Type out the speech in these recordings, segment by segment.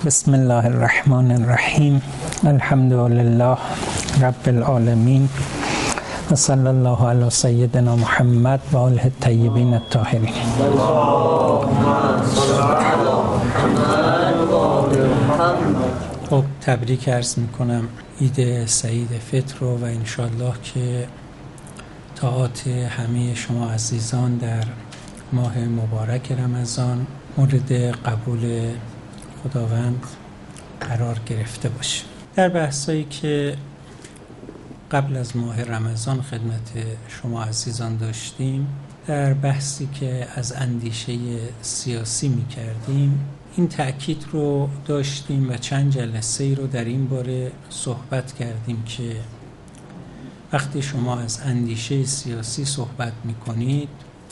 بسم الله الرحمن الرحیم. الحمد لله رب العالمین و صلی الله علی سیدنا محمد و آله الطیبین الطاهرین. خب تبریک عرض میکنم عید سعید فطر رو و انشالله که طاعات همه شما عزیزان در ماه مبارک رمضان مورد قبول خداوند قرار گرفته باشه. در بحثایی که قبل از ماه رمضان خدمت شما عزیزان داشتیم، در بحثی که از اندیشه سیاسی می کردیم این تأکید رو داشتیم و چند جلسه رو در این باره صحبت کردیم که وقتی شما از اندیشه سیاسی صحبت می کنید،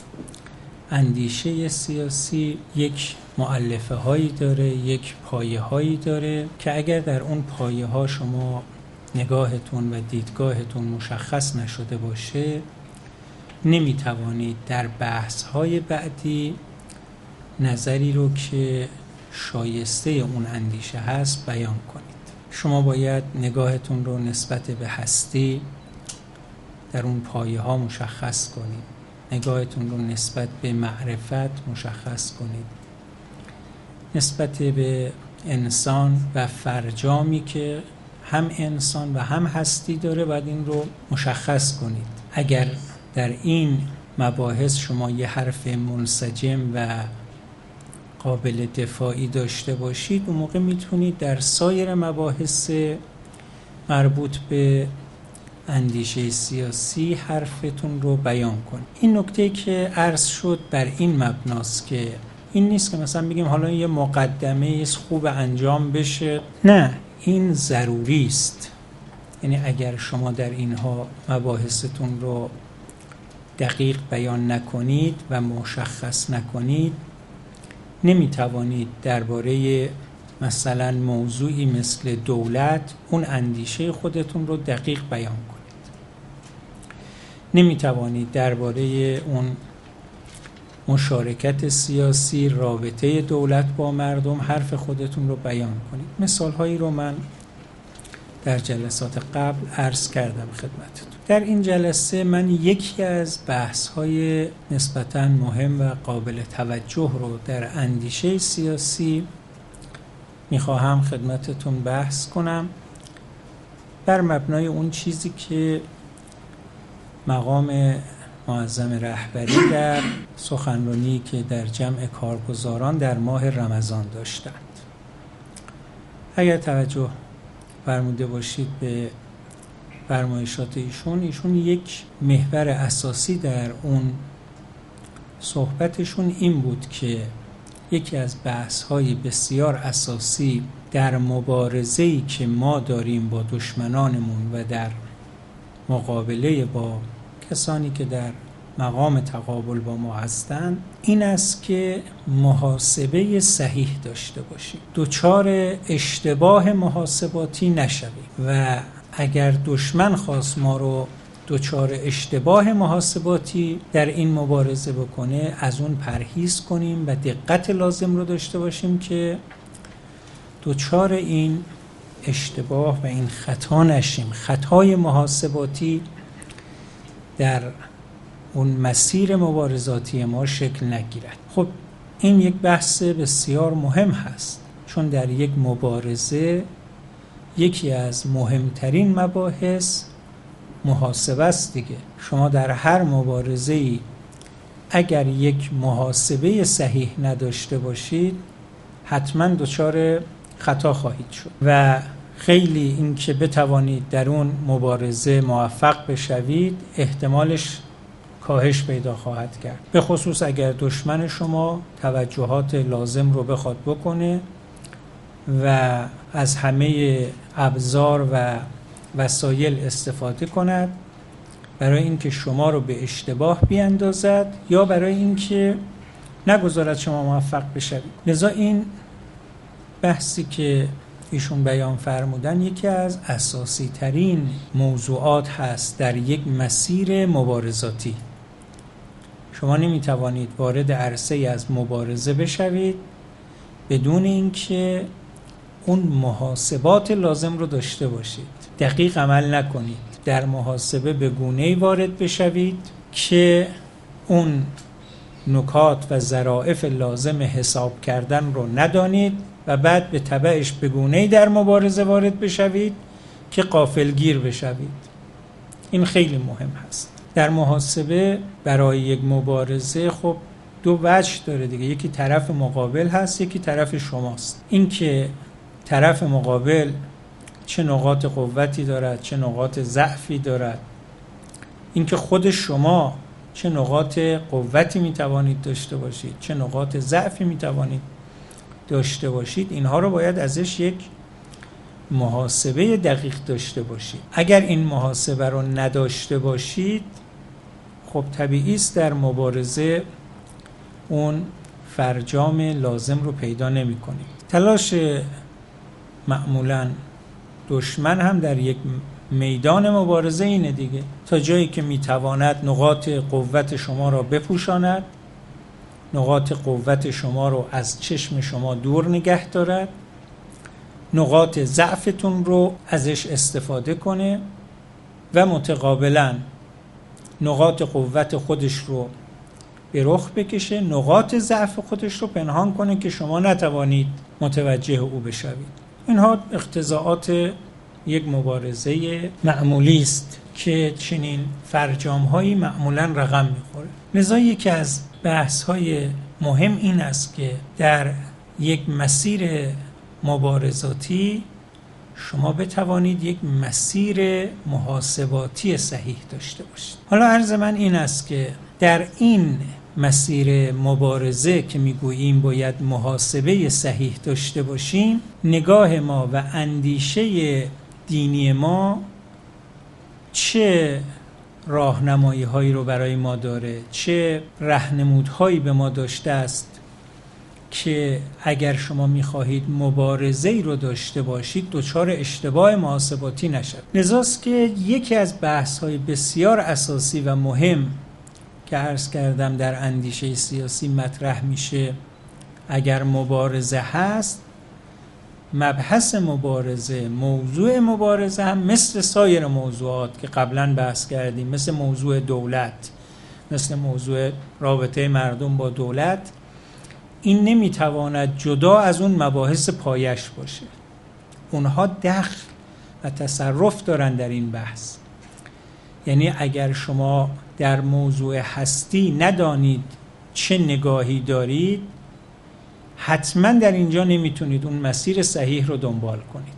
اندیشه سیاسی یک مؤلفه هایی داره، یک پایه هایی داره که اگر در اون پایه ها شما نگاهتون و دیدگاهتون مشخص نشده باشه، نمی توانید در بحث های بعدی نظری رو که شایسته اون اندیشه هست بیان کنید. شما باید نگاهتون رو نسبت به هستی در اون پایه ها مشخص کنید، نگاهتون رو نسبت به معرفت مشخص کنید، نسبت به انسان و فرجامی که هم انسان و هم هستی داره باید این رو مشخص کنید. اگر در این مباحث شما یه حرف منسجم و قابل دفاعی داشته باشید، اون موقع میتونید در سایر مباحث مربوط به اندیشه سیاسی حرفتون رو بیان کنید. این نکته که عرض شد بر این مبناست که این نیست که مثلا بگیم حالا یه مقدمه است خوب انجام بشه، نه، این ضروری است. یعنی اگر شما در اینها مباحثتون رو دقیق بیان نکنید و مشخص نکنید، نمیتوانید درباره مثلا موضوعی مثل دولت اون اندیشه خودتون رو دقیق بیان کنید. نمیتوانید درباره اون مشارکت سیاسی، رابطه دولت با مردم حرف خودتون رو بیان کنید. مثال هایی رو من در جلسات قبل عرض کردم خدمتتون. در این جلسه من یکی از بحث های نسبتاً مهم و قابل توجه رو در اندیشه سیاسی میخواهم خدمتتون بحث کنم بر مبنای اون چیزی که مقام معظم رهبری در سخنرانی که در جمع کارگزاران در ماه رمضان داشتند. اگر توجه فرموده باشید به فرمایشات ایشون یک محور اساسی در اون صحبتشون این بود که یکی از بحث‌های بسیار اساسی در مبارزه‌ای که ما داریم با دشمنانمون و در مقابله با کسانی که در مقام تقابل با ما هستند این است که محاسبه صحیح داشته باشیم، دچار اشتباه محاسباتی نشویم و اگر دشمن خواست ما رو دچار اشتباه محاسباتی در این مبارزه بکنه از اون پرهیز کنیم و دقت لازم رو داشته باشیم که دچار این اشتباه و این خطا نشیم، خطای محاسباتی در اون مسیر مبارزاتی ما شکل نگیرد. خب این یک بحث بسیار مهم هست، چون در یک مبارزه یکی از مهمترین مباحث محاسبه است دیگه. شما در هر مبارزه‌ای اگر یک محاسبه صحیح نداشته باشید حتما دچار خطا خواهید شد و خیلی این که بتوانید در اون مبارزه موفق بشوید احتمالش کاهش پیدا خواهد کرد، به خصوص اگر دشمن شما توجهات لازم رو بخواد بکنه و از همه ابزار و وسایل استفاده کند برای اینکه شما رو به اشتباه بیاندازد یا برای اینکه نگذارد شما موفق بشوید. لذا این بحثی که ایشون بیان فرمودن یکی از اساسی ترین موضوعات هست در یک مسیر مبارزاتی. شما نمیتوانید وارد عرصه از مبارزه بشوید بدون اینکه اون محاسبات لازم رو داشته باشید. دقیق عمل نکنید. در محاسبه به گونه‌ای وارد بشوید که اون نکات و ظرافت لازم حساب کردن رو ندانید و بعد به تبعش به گونه‌ای در مبارزه وارد بشوید که غافلگیر بشوید. این خیلی مهم هست. در محاسبه برای یک مبارزه خب دو وجه داره دیگه. یکی طرف مقابل هست، یکی طرف شماست. این که طرف مقابل چه نقاط قوتی دارد، چه نقاط ضعفی دارد، این که خود شما چه نقاط قوتی میتوانید داشته باشید، چه نقاط ضعفی میتوانید داشته باشید، اینها رو باید ازش یک محاسبه دقیق داشته باشید. اگر این محاسبه رو نداشته باشید خب طبیعی است در مبارزه اون فرجام لازم رو پیدا نمی کنید. تلاش معمولاً دشمن هم در یک میدان مبارزه اینه دیگه، تا جایی که میتواند نقاط قوت شما را بپوشاند، نقاط قوت شما رو از چشم شما دور نگه دارد، نقاط ضعفتون رو ازش استفاده کنه و متقابلاً نقاط قوت خودش رو به رخ بکشه، نقاط ضعف خودش رو پنهان کنه که شما نتوانید متوجه او بشوید. اینها اقتضاعات یک مبارزه معمولی است که چنین فرجام‌هایی معمولاً رقم می‌خوره. لذا یکی از بحث‌های مهم این است که در یک مسیر مبارزاتی شما بتوانید یک مسیر محاسباتی صحیح داشته باشید. حالا عرض من این است که در این مسیر مبارزه که میگوییم باید محاسبه صحیح داشته باشیم، نگاه ما و اندیشه دینی ما چه راهنمایی هایی رو برای ما داره، چه راهنمودهایی به ما داشته است که اگر شما میخواهید مبارزه‌ای رو داشته باشید دچار اشتباه محاسباتی نشد. لذاست که یکی از بحث‌های بسیار اساسی و مهم که عرض کردم در اندیشه سیاسی مطرح میشه اگر مبارزه هست، مبحث مبارزه، موضوع مبارزه هم مثل سایر موضوعات که قبلا بحث کردیم، مثل موضوع دولت، مثل موضوع رابطه مردم با دولت، این نمیتواند جدا از اون مباحث پایش باشه. اونها دخل و تصرف دارن در این بحث. یعنی اگر شما در موضوع هستی ندانید چه نگاهی دارید، حتما در اینجا نمیتونید اون مسیر صحیح رو دنبال کنید.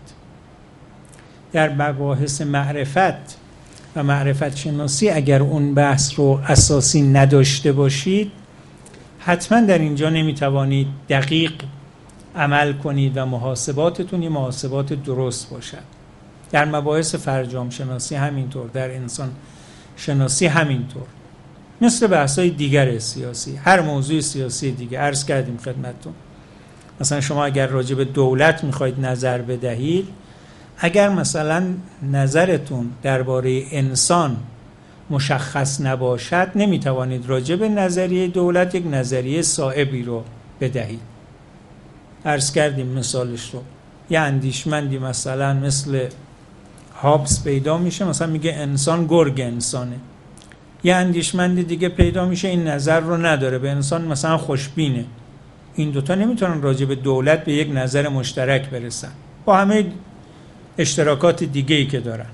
در مباحث معرفت و معرفت شناسی اگر اون بحث رو اساسی نداشته باشید، حتما در اینجا نمیتوانید دقیق عمل کنید و محاسباتتون یه محاسبات درست باشد. در مباحث فرجام شناسی همینطور، در انسان شناسی همینطور، مثل بحث‌های دیگر سیاسی، هر موضوع سیاسی دیگه. عرض کردیم خدمتتون مثلا شما اگر راجع به دولت میخواید نظر بدهید، اگر مثلا نظرتون درباره انسان مشخص نباشد، نمیتوانید راجع به نظریه دولت یک نظریه صائبی رو بدهید. عرض کردیم مثالش رو. یه اندیشمندی مثلا مثل هابس پیدا میشه، مثلا میگه انسان گرگ انسانه. یه اندیشمند دیگه پیدا میشه این نظر رو نداره، به انسان مثلا خوشبینه. این دوتا نمیتونن راجع به دولت به یک نظر مشترک برسن با همه اشتراکات دیگه‌ای که دارن.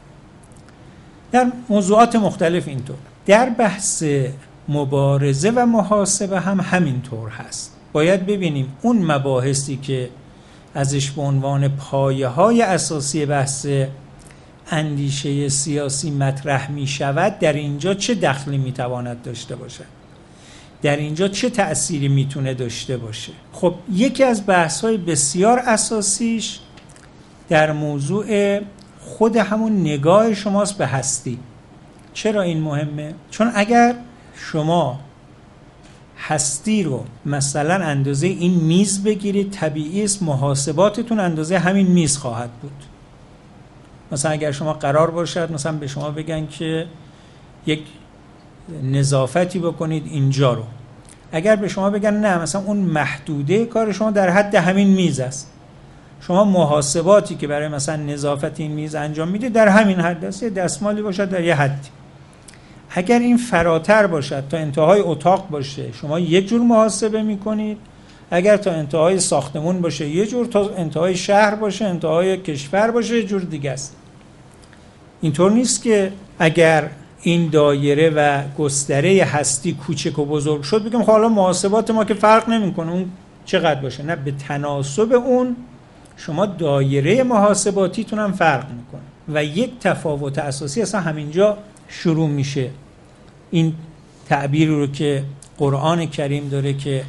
در موضوعات مختلف اینطور. در بحث مبارزه و محاسبه هم همینطور هست. باید ببینیم اون مباحثی که ازش به عنوان پایه‌های اساسی بحث اندیشه سیاسی مطرح می شود، در اینجا چه دخلی می تواند داشته باشد، در اینجا چه تأثیری می تونه داشته باشه. خب یکی از بحث‌های بسیار اساسیش در موضوع خود همون نگاه شماست به هستی. چرا این مهمه؟ چون اگر شما هستی رو مثلا اندازه این میز بگیرید، طبیعی است محاسباتتون اندازه همین میز خواهد بود. مثلا اگر شما قرار باشد مثلا به شما بگن که یک نظافتی بکنید اینجا رو، اگر به شما بگن نه مثلا اون محدوده کار شما در حد همین میز است، شما محاسباتی که برای مثلا نظافت این میز انجام میده در همین حد است، یه دستمالی باشد در یه حدی. اگر این فراتر باشد تا انتهای اتاق باشه شما یک جور محاسبه میکنید، اگر تا انتهای ساختمون باشه یه جور، تا انتهای شهر باشه، انتهای کشور باشه یه جور دیگه است. اینطور نیست که اگر این دایره و گستره هستی کوچک و بزرگ شد بگم خب حالا محاسبات ما که فرق نمیکنه اون چقدر باشه. نه، به تناسب اون شما دایره محاسباتیتون هم فرق میکنه و یک تفاوت اساسی اصلا همینجا شروع میشه. این تعبیر رو که قرآن کریم داره که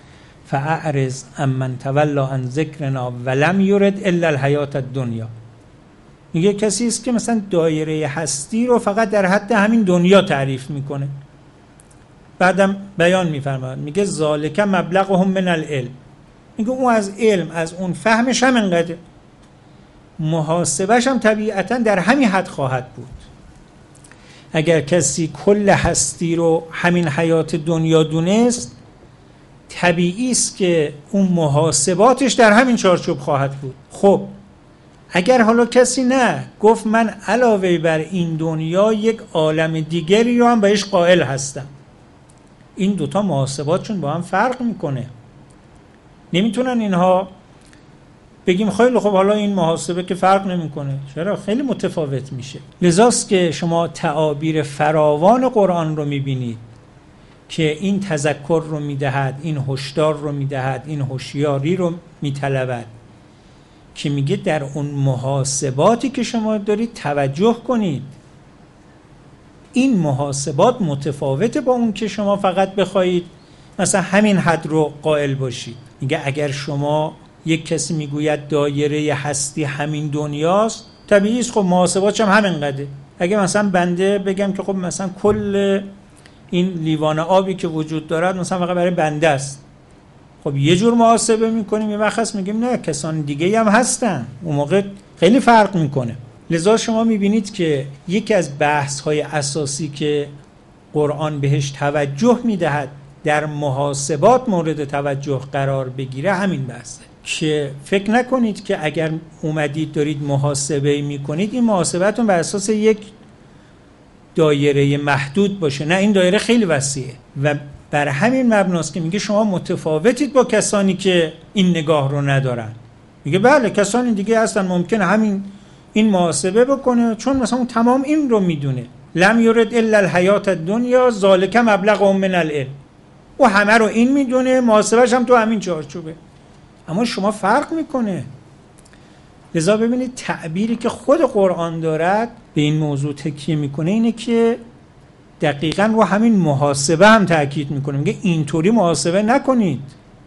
فاعرض عمن تولی عن ذکرنا ولم یرد الا الحیات الدنیا، میگه کسی است که مثلا دایره هستی رو فقط در حد همین دنیا تعریف میکنه. بعدم بیان میفرماد میگه ذالک مبلغهم من العلم، میگه اون از علم، از اون فهمش هم انقدر، محاسبش هم طبیعتا در همین حد خواهد بود. اگر کسی کل هستی رو همین حیات دنیا دونست، طبیعی است که اون محاسباتش در همین چارچوب خواهد بود. خب اگر حالا کسی نه گفت من علاوه بر این دنیا یک عالم دیگری رو هم بهش قائل هستم، این دوتا محاسباتشون با هم فرق میکنه. نمیتونن اینها بگیم خیلی خب حالا این محاسبه که فرق نمیکنه، چرا؟ خیلی متفاوت میشه. لذاست که شما تعابیر فراوان قرآن رو میبینید که این تذکر رو میدهد، این هشدار رو میدهد، این هوشیاری رو میطلبد که میگه در اون محاسباتی که شما دارید توجه کنید. این محاسبات متفاوته با اون که شما فقط بخواید مثلا همین حد رو قائل باشید. میگه اگر شما یک کسی میگوید دایره هستی همین دنیاست، طبیعی است خب محاسباتش هم همین قدره. اگه مثلا بنده بگم که خب مثلا کل این لیوان آبی که وجود دارد مثلا فقط برای بنده است، خب یه جور محاسبه میکنیم، یه وقت میگیم نه کسان دیگه هم هستن، اون موقع خیلی فرق میکنه. لذا شما میبینید که یکی از بحث های اساسی که قرآن بهش توجه میدهد در محاسبات مورد توجه قرار بگیره همین بحثه، که فکر نکنید که اگر اومدید دارید محاسبه میکنید این محاسبتون بر اساس یک دایره محدود باشه. نه، این دایره خیلی وسیعه و بر همین مبناست که میگه شما متفاوتید با کسانی که این نگاه رو ندارن. میگه بله کسانی دیگه هستن ممکنه همین این محاسبه بکنه چون مثلا اون تمام این رو میدونه، لم یرد الا الحیات الدنیا ذالک مبلغهم من العلم، و همه رو این میدونه، محاسبهش هم تو همین چارچوبه. اما شما فرق میکنه. لذا ببینید تعبیری که خود قرآن دارد به این موضوع تکیه میکنه اینه که دقیقاً رو همین محاسبه هم تاکید میکنه. میگه اینطوری محاسبه نکنید.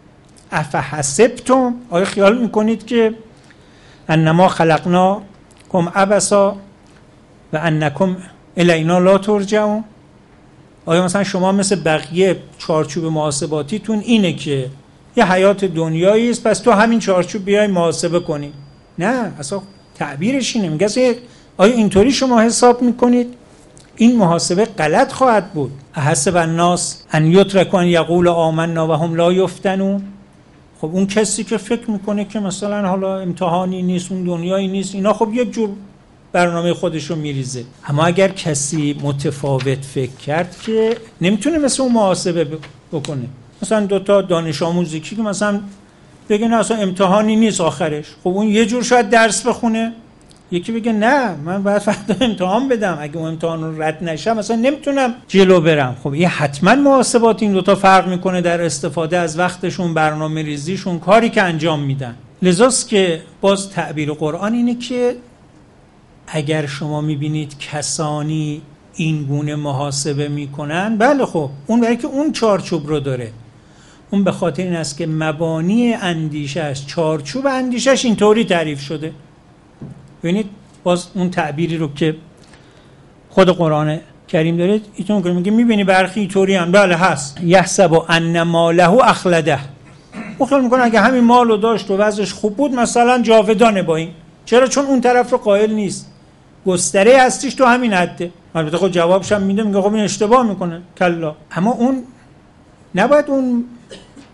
افحسبتم، آیا خیال میکنید که انما خلقناکم عبثا و انکم الینا لا ترجعون؟ آیا مثلا شما مثل بقیه چارچوب محاسباتیتون اینه که یه حیات دنیایی است پس تو همین چارچوب بیای محاسبه کنی؟ نه، اصلا تعبیرش اینه. میگه آیا اینطوری شما حساب میکنید؟ این محاسبه غلط خواهد بود. احسب الناس ان یترکوا ان یقولوا آمنا و هم لا یفتنون. خب اون کسی که فکر میکنه که مثلا حالا امتحانی نیست، اون دنیایی نیست، اینا خب یک جور برنامه خودش رو میریزه. اما اگر کسی متفاوت فکر کرد که نمیتونه مثل اون محاسبه بکنه، مثلا دوتا دانش آموزی که مثلا بگه نه اصلا امتحانی نیست آخرش، خب اون یه جور شاید درس بخونه، یکی بگه نه من باید فردا امتحان بدم، اگه اون امتحان رو رد نشم مثلا نمیتونم جلو برم. خب این حتما محاسبات این دوتا فرق میکنه در استفاده از وقتشون، برنامه ریزیشون، کاری که انجام میدن. لذاست که باز تعبیر قرآن اینه که اگر شما میبینید کسانی این گونه محاسبه میکنن، بله خب اون برای که اون چارچوب رو داره، اون به خاطر این است که مبانی اندیشش، چارچوب اندیشش اینطوری تعریف شده. ببینید باز اون تعبیری رو که خود قرآن کریم داره ایتون که میگه میبینی برخی اینطوری هم، بله هست، یحسب ان ماله اخلده، اون خیال میکنه اگه همین مالو داشت و وضعش خوب بود مثلا جاودانه با این. چرا؟ چون اون طرف رو قائل نیست، گستره هستیش تو همین حده. البته خود جوابش هم میده، میگه خب این اشتباه میکنه کلا. اما اون نباید اون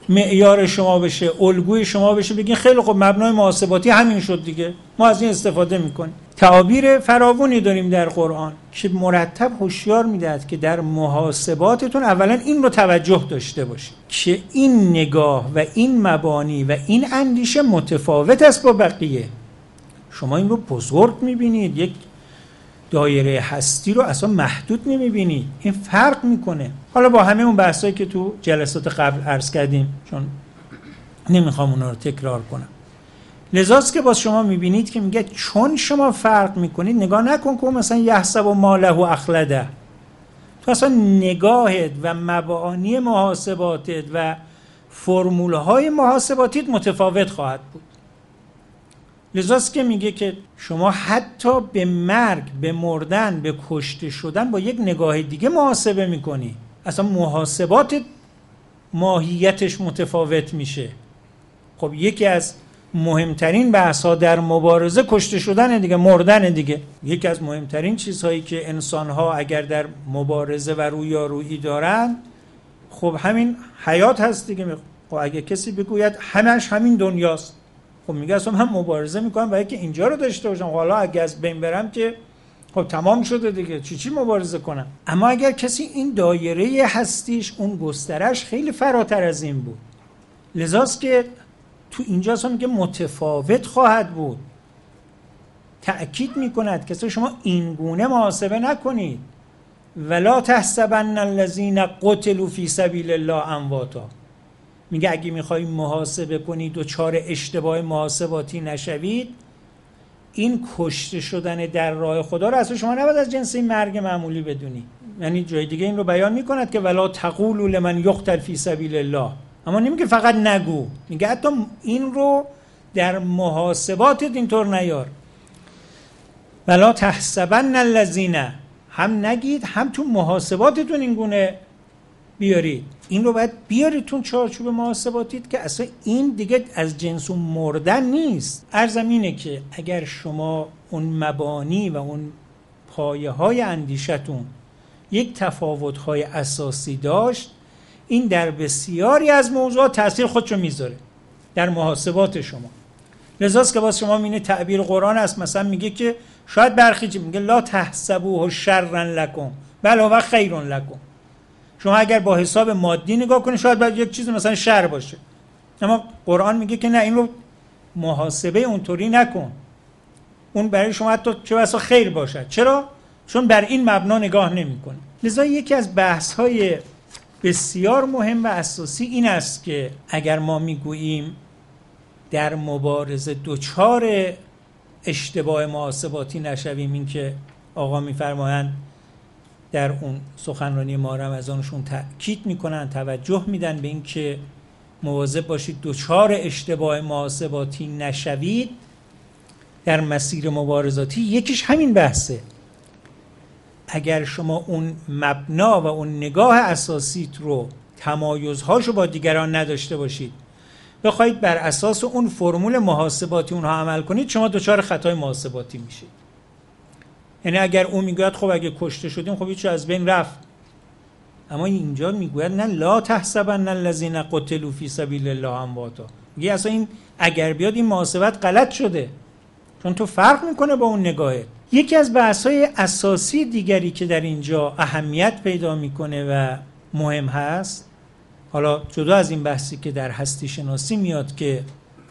معیار شما بشه، الگوی شما بشه، بگین خیلی خب مبنای محاسباتی همین شد دیگه، ما از این استفاده میکنیم. تعابیر فراوانی داریم در قرآن که مرتب هشیار میدهد که در محاسباتتون اولا این رو توجه داشته باشید که این نگاه و این مبانی و این اندیشه متفاوت است با بقیه. شما این رو بزرگ میبینید، یک دایره هستی رو اصلا محدود نمیبینید، این فرق میکنه. حالا با همه اون بحثایی که تو جلسات قبل عرض کردیم، چون نمیخوام اونا رو تکرار کنم، لذاست که باز شما میبینید که میگه چون شما فرق میکنید، نگاه نکن که مثلا یحسب و ماله و اخلده، تو اصلا نگاهت و مبانی محاسباتت و فرمولهای محاسباتیت متفاوت خواهد بود. لذاست که میگه که شما حتی به مرگ، به مردن، به کشته شدن با یک نگاه دیگه محاسبه میکنی، اصلا محاسبات ماهیتش متفاوت میشه. خب یکی از مهمترین بحث‌ها در مبارزه کشته شدن دیگه، مردن دیگه. یکی از مهمترین چیزهایی که انسان‌ها اگر در مبارزه و رویارویی دارن، خب همین حیات هست دیگه. خب اگه کسی بگوید همش همین دنیاست، خب میگه اصلا من مبارزه میکنم برای که اینجا رو داشته باشم، حالا اگه از بین برم که خب تمام شده دیگه، چی مبارزه کنم. اما اگر کسی این دایره هستیش، اون گسترش خیلی فراتر از این بود، لذاست که تو اینجا اصلا میگه متفاوت خواهد بود. تأکید میکند که شما این گونه محاسبه نکنید. ولا تحسبن الذین قتلوا فی سبیل الله امواتا. میگه اگه میخوایی محاسبه کنید و دچار اشتباه محاسباتی نشوید، این کشته شدن در راه خدا رو اصلا شما نباید از جنس این مرگ معمولی بدونی. یعنی جای دیگه این رو بیان میکند که ولا تقولوا لمن یقتل فی سبیل الله، اما نمیگه فقط نگو، میگه حتی این رو در محاسباتت اینطور نیار. ولا تحسبن الذین، هم نگید هم تو محاسباتتون این گونه بیارید. این رو باید بیاریدتون چارچوب محاسباتیت که اصلا این دیگه از جنس اون مردن نیست. عرضم اینه که اگر شما اون مبانی و اون پایه های اندیشتون یک تفاوت های اساسی داشت، این در بسیاری از موضوعات تأثیر خودشو میذاره در محاسبات شما. لذاست که باز شما میبینید تعبیر قرآن است، مثلا میگه که شاید برخی چی میگه لا تحسبوه شرا لکم بل هو خیر لکم. شما اگر با حساب مادی نگاه کنید شاید باید یک چیز مثلا شر باشه، اما قرآن میگه که نه، این رو محاسبه اونطوری نکن، اون برای شما حتی چه بسا خیر باشد. چرا؟ چون بر این مبنا نگاه نمیکنه. لذا یکی از بحث‌های بسیار مهم و اساسی این است که اگر ما میگوییم در مبارزه دچار اشتباه محاسباتی نشویم، این که آقا میفرمایند در اون سخنرانی ما رمضانشون تأکید میکنن، توجه میدن به این که مواظب باشید دچار اشتباه محاسباتی نشوید در مسیر مبارزاتی، یکیش همین بحثه. اگر شما اون مبنا و اون نگاه اساسیت رو، تمایزهاشو با دیگران نداشته باشید، بخواید بر اساس اون فرمول محاسباتی اونها عمل کنید، شما دچار خطای محاسباتی میشید. یعنی اگر اون میگوید خب اگه کشته شدیم خب هیچ از بین رفت، اما اینجا میگوید نه، لا تحسبن الذین قتلوا فی سبیل الله امواتا. میگه اصلا این اگر بیاد این محاسبت غلط شده، چون تو فرق میکنه با اون نگاهت. یکی از بحث‌های اساسی دیگری که در اینجا اهمیت پیدا میکنه و مهم هست، حالا جدا از این بحثی که در هستی شناسی میاد که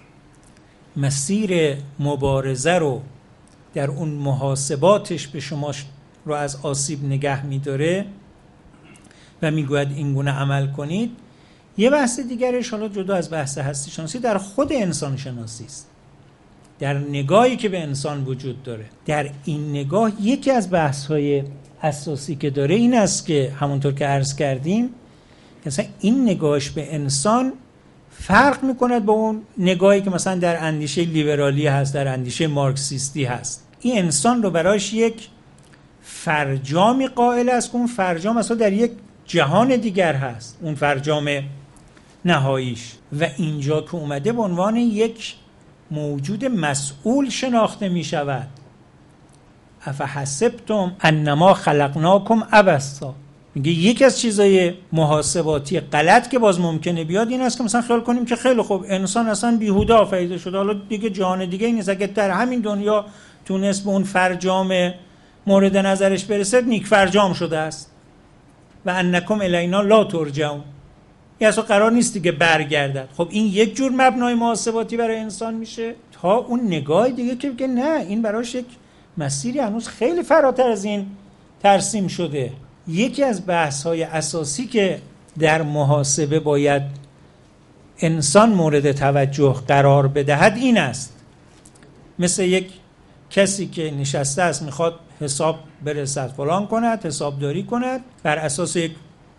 مسیر مبارزه رو در اون محاسباتش به شما رو از آسیب نگه میداره و میگوید این گونه عمل کنید، یه بحث دیگرش حالا جدا از بحث هستی شناسی در خود انسان شناسی است، در نگاهی که به انسان وجود داره. در این نگاه یکی از بحث‌های اساسی که داره این است که همونطور که عرض کردیم، مثلا این نگاهش به انسان فرق میکند با اون نگاهی که مثلا در اندیشه لیبرالی هست، در اندیشه مارکسیستی هست. این انسان رو برایش یک فرجامی قائل است که اون فرجام اصلا در یک جهان دیگر هست، اون فرجام نهاییش، و اینجا که اومده به عنوان یک موجود مسئول شناخته می شود. افحسبتم انما خلقناکم عبثا، میگه یکی از چیزای محاسباتی غلط که باز ممکنه بیاد این است که مثلا خیال کنیم که خیلی خوب انسان اصلا بیهوده آفریده شده، حالا دیگه جهان دیگه این نیست، اگه در همین دنیا تونست به اون فرجام مورد نظرش برسه نیک فرجام شده است و انکم الینا لا ترجعون، این اصلا قرار نیست دیگه برگردد. خب این یک جور مبنای محاسباتی برای انسان میشه، تا اون نگاه دیگه که بگه نه این براش یک مسیری هنوز خیلی فراتر از این ترسیم شده. یکی از بحث‌های اساسی که در محاسبه باید انسان مورد توجه قرار بدهد این است، مثل یک کسی که نشسته است میخواد حساب برسد فلان کند، حسابداری کند بر اساس یک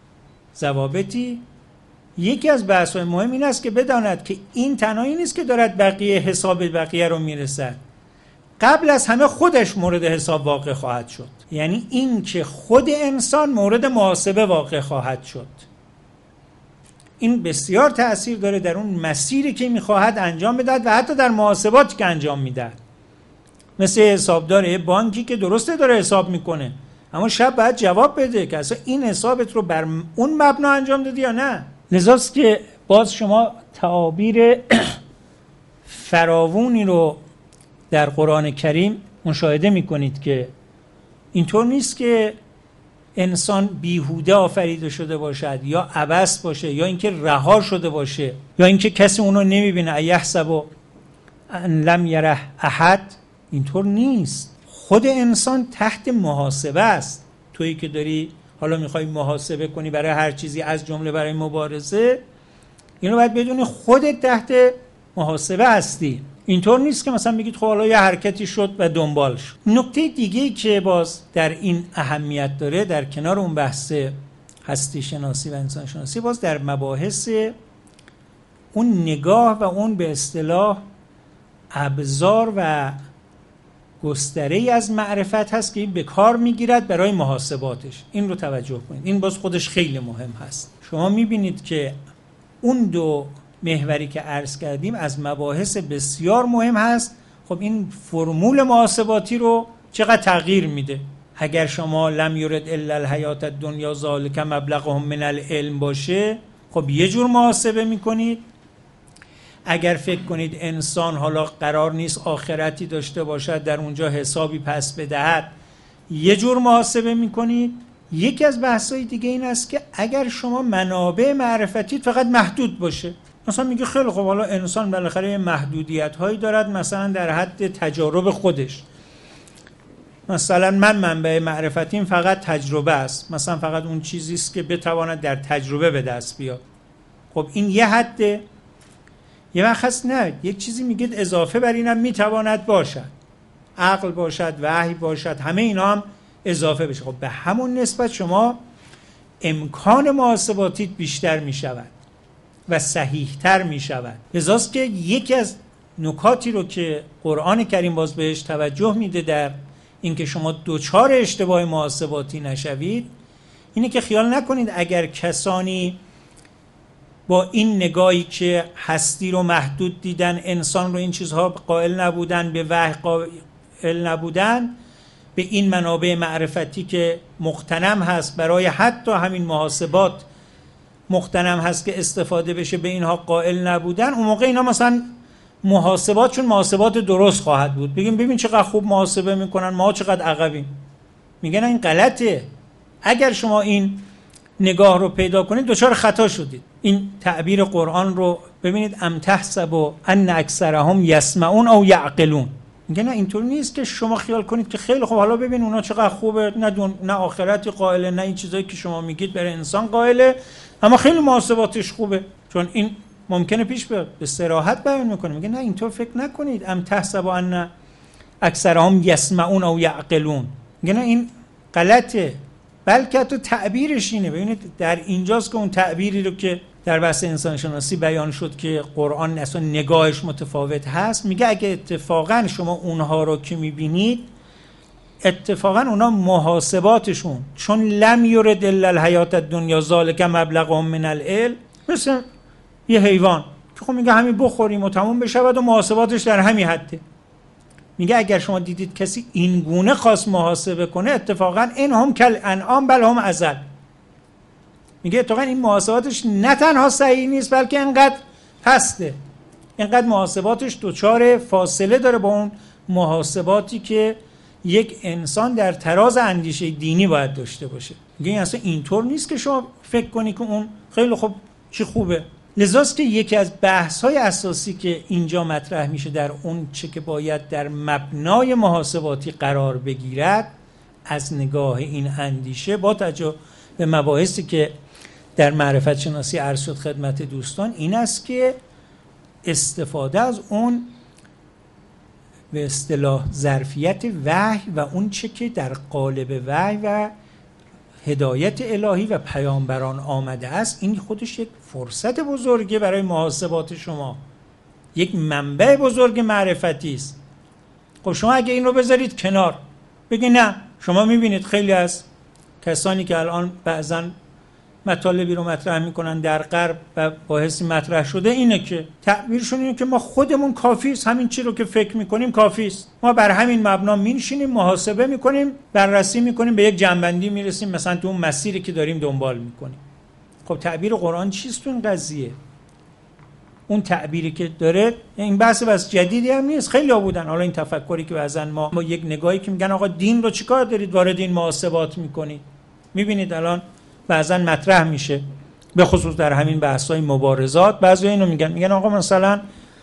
ضوابطی. یکی از بحث‌های مهم این است که بداند که این تنهایی نیست که دارد بقیه حساب بقیه رو میرسد، قبل از همه خودش مورد حساب واقع خواهد شد، یعنی این که خود انسان مورد محاسبه واقع خواهد شد. این بسیار تأثیر داره در اون مسیری که میخواهد انجام بدهد و حتی در محاسباتی که انجام میدهد. مثل حسابدار بانکی که درسته داره حساب میکنه، اما شب باید جواب بده که اصلا این حسابت رو بر اون مبنا انجام دادی یا نه. لذاست که باز شما تعابیر فراوونی رو در قرآن کریم مشاهده میکنید که اینطور نیست که انسان بیهوده آفریده شده باشد یا عبث باشه یا اینکه رها شده باشه یا اینکه کسی اونو نمیبینه ایحسب ان لم یره احد. اینطور نیست، خود انسان تحت محاسبه است. تویی که داری حالا میخوای محاسبه کنی برای هر چیزی از جمله برای مبارزه، اینو باید بدونی خودت تحت محاسبه هستی. اینطور نیست که مثلا بگید خب حالا یه حرکتی شد و دنبال شد. نکته دیگه‌ای که باز در این اهمیت داره در کنار اون بحث هستی شناسی و انسان شناسی، باز در مباحث اون نگاه و اون به اصطلاح ابزار و گستره‌ای از معرفت هست که این به کار میگیرد برای محاسباتش. این رو توجه کنید، این باز خودش خیلی مهم هست. شما میبینید که اون دو محوری که عرض کردیم از مباحث بسیار مهم هست. خب این فرمول محاسباتی رو چقدر تغییر میده. اگر شما لم یرد الا الحیات الدنیا ذالک مبلغهم من العلم باشه، خب یه جور محاسبه میکنید. اگر فکر کنید انسان حالا قرار نیست آخرتی داشته باشد در اونجا حسابی پس بدهد، یه جور محاسبه میکنید. یکی از بحث‌های دیگه این است که اگر شما منابع معرفتی فقط محدود باشه، مثلا میگه خیلی خب حالا انسان بالاخره محدودیت هایی دارد، مثلا در حد تجارب خودش، مثلا من منبع معرفتیم فقط تجربه است، مثلا فقط اون چیزی است که بتواند در تجربه به دست بیاد. خب این یه حده. یه وقت هست نه، یک چیزی میگید اضافه بر اینم میتواند باشد، عقل باشد، وحی باشد، همه اینا هم اضافه بشه. خب به همون نسبت شما امکان محاسباتیت بیشتر میشود و صحیحتر میشود. لذاست که یکی از نکاتی رو که قرآن کریم باز بهش توجه میده در اینکه شما دوچار اشتباه محاسباتی نشوید، اینه که خیال نکنید اگر کسانی با این نگاهی که هستی رو محدود دیدن، انسان رو این چیزها قائل نبودن، به وحی قائل نبودن، به این منابع معرفتی که مغتنم هست برای حتی همین محاسبات مغتنم هست که استفاده بشه، به اینها قائل نبودن، اون موقع اینا مثلا محاسبات چون محاسبات درست خواهد بود. بگیم ببین چقدر خوب محاسبه میکنن، ما چقدر عقبیم. میگن این غلطه. اگر شما این نگاه رو پیدا کنید دچار خطا شدید. این تعبیر قرآن رو ببینید، ام تحسبوا ان اکثرهم یسمعون او یعقلون. میگه نه اینطور نیست که شما خیال کنید که خیلی خوب حالا ببین اونا چقدر خوبه، نه آخرتی قائله، نه این چیزایی که شما میگید برای انسان قائله، اما خیلی محاسباتش خوبه. چون این ممکنه پیش بیاد، به صراحت بیان میکنه. میگه نه اینطور فکر نکنید، ام تحسبوا ان اکثرهم یسمعون او یعقلون. میگه نه این غلطه، بلکه تو تعبیرش اینه. ببینید در اینجاست که اون تعبیری رو که در بحث انسان شناسی بیان شد که قرآن اصلا نگاهش متفاوت هست، میگه اگه اتفاقا شما اونها رو که میبینید، اتفاقا اونا محاسباتشون چون لم یرد الا الحیات الدنیا ذالک مبلغهم من العلم، مثل یه حیوان که خب میگه همین بخوریم و تموم بشود و محاسباتش در همین حده. میگه اگر شما دیدید کسی این گونه خواست محاسبه کنه، اتفاقا این هم کل انعام بل هم ازل، میگه اتفاقا این محاسباتش نه تنها صحیح نیست بلکه انقدر پسته، اینقدر محاسباتش دچار فاصله داره با اون محاسباتی که یک انسان در تراز اندیشه دینی باید داشته باشه. میگه این اصلا اینطور نیست که شما فکر کنی که اون خیلی خوب چی خوبه. لذاست که یکی از بحث‌های اساسی که اینجا مطرح میشه در اون چه که باید در مبنای محاسباتی قرار بگیرد از نگاه این اندیشه با توجه به مباحثی که در معرفت شناسی عرض شد خدمت دوستان این است که استفاده از اون به اصطلاح ظرفیت وحی و اون چه که در قالب وحی و هدایت الهی و پیامبران آمده است، این خودش یک فرصت بزرگه برای محاسبات شما، یک منبع بزرگ معرفتی است. خب شما اگه این رو بذارید کنار بگید نه، شما میبینید خیلی از کسانی که الان بعضا مطالبی رو مطرح میکنن در غرب و باحثی مطرح شده اینه که تعبیرشون اینه که ما خودمون کافی است، همین چی رو که فکر میکنیم کافی است، ما بر همین مبنا میشینیم محاسبه میکنیم، بررسی میکنیم، به یک جنبندی میرسیم مثلا تو اون مسیری که داریم دنبال میکنیم. خب تعبیر قرآن چیست تو این قضیه؟ اون تعبیری که داره این بحث جدیدی هم نیست، خیلی ها بودن. حالا این تفکری که بعضن ما یک نگاهی که میگن آقا دین رو چیکار دارید وارد این محاسبات میکنید، میبینید الان بعضا مطرح میشه به خصوص در همین بحث‌های مبارزات. بعضیا اینو میگن آقا مثلا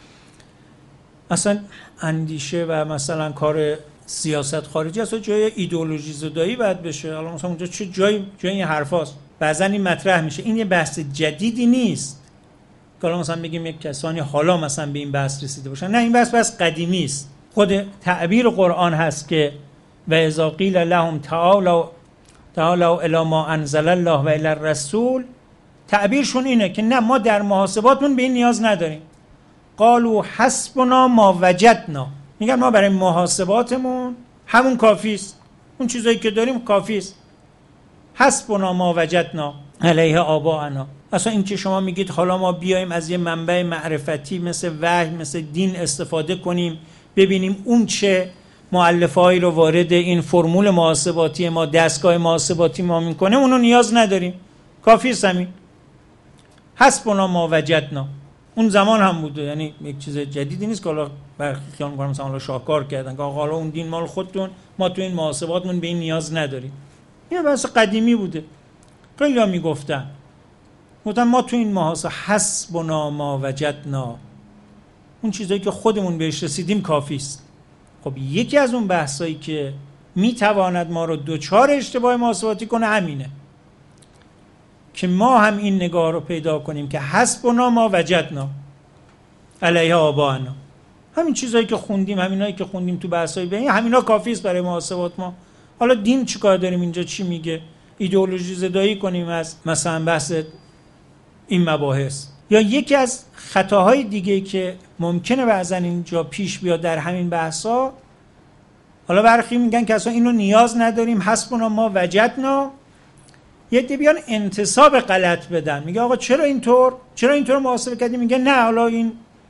اندیشه و مثلا کار سیاست خارجی اصلا جای ایدئولوژی زدایی باید بشه. الان مثلا اونجا چه جای این حرفاست؟ بعضا این مطرح میشه. این یه بحث جدیدی نیست که الان مثلا بگیم یک کسانی حالا مثلا به این بحث رسیده باشن، نه، این بحث قدیمی است. خود تعبیر قرآن هست که و اذا قیل لهم تعالوا الی ما انزل الله و الی الرسول، تعبیرشون اینه که نه، ما در محاسباتمون به این نیاز نداریم. قالوا حسبنا ما وجدنا، میگن ما برای محاسباتمون همون کافی است، اون چیزایی که داریم کافی است. حسبنا ما وجدنا علیه آباءنا. اصلا این که شما میگید حالا ما بیایم از یه منبع معرفتی مثل وحی مثل دین استفاده کنیم ببینیم اون چه مؤلفه‌ای رو وارد این فرمول محاسباتی ما، دستگاه محاسباتی ما میکنه، اونو نیاز نداریم، کافی است همین. حسبنا ما وجدنا. اون زمان هم بوده، یعنی یک چیز جدیدی نیست که حالا خیال می‌کنم مثلا حالا شاهکار کردن که آقا حالا اون دین مال خودتون، ما تو این محاسباتمون به این نیاز نداریم. این بحث قدیمی بوده، خیلی‌ها میگفتن ما تو این محاسبه حسبنا ما وجدنا، اون چیزایی که خودمون بهش رسیدیم کافی است. خب یکی از اون بحثایی که میتواند ما رو دوچار اشتباه محاسباتی کنه همینه که ما هم این نگاه رو پیدا کنیم که حسبنا ما وجدنا علیه آباءنا، همین چیزایی که خوندیم، همینایی که خوندیم تو بحثای بین، همینا کافی است برای محاسبات ما. حالا دین چیکار داریم اینجا، چی میگه؟ ایدئولوژی زدایی کنیم از مثلا بحث این مباحث. یا یکی از خطاهای دیگه که ممکنه بعضن اینجا پیش بیاد در همین بحثا، حالا برخی میگن که اصلا اینو نیاز نداریم، حسبنا ما وجدنا، یه عده بیان انتساب غلط بدن، میگه آقا چرا اینطور محاسبه کردی؟ میگه نه، حالا این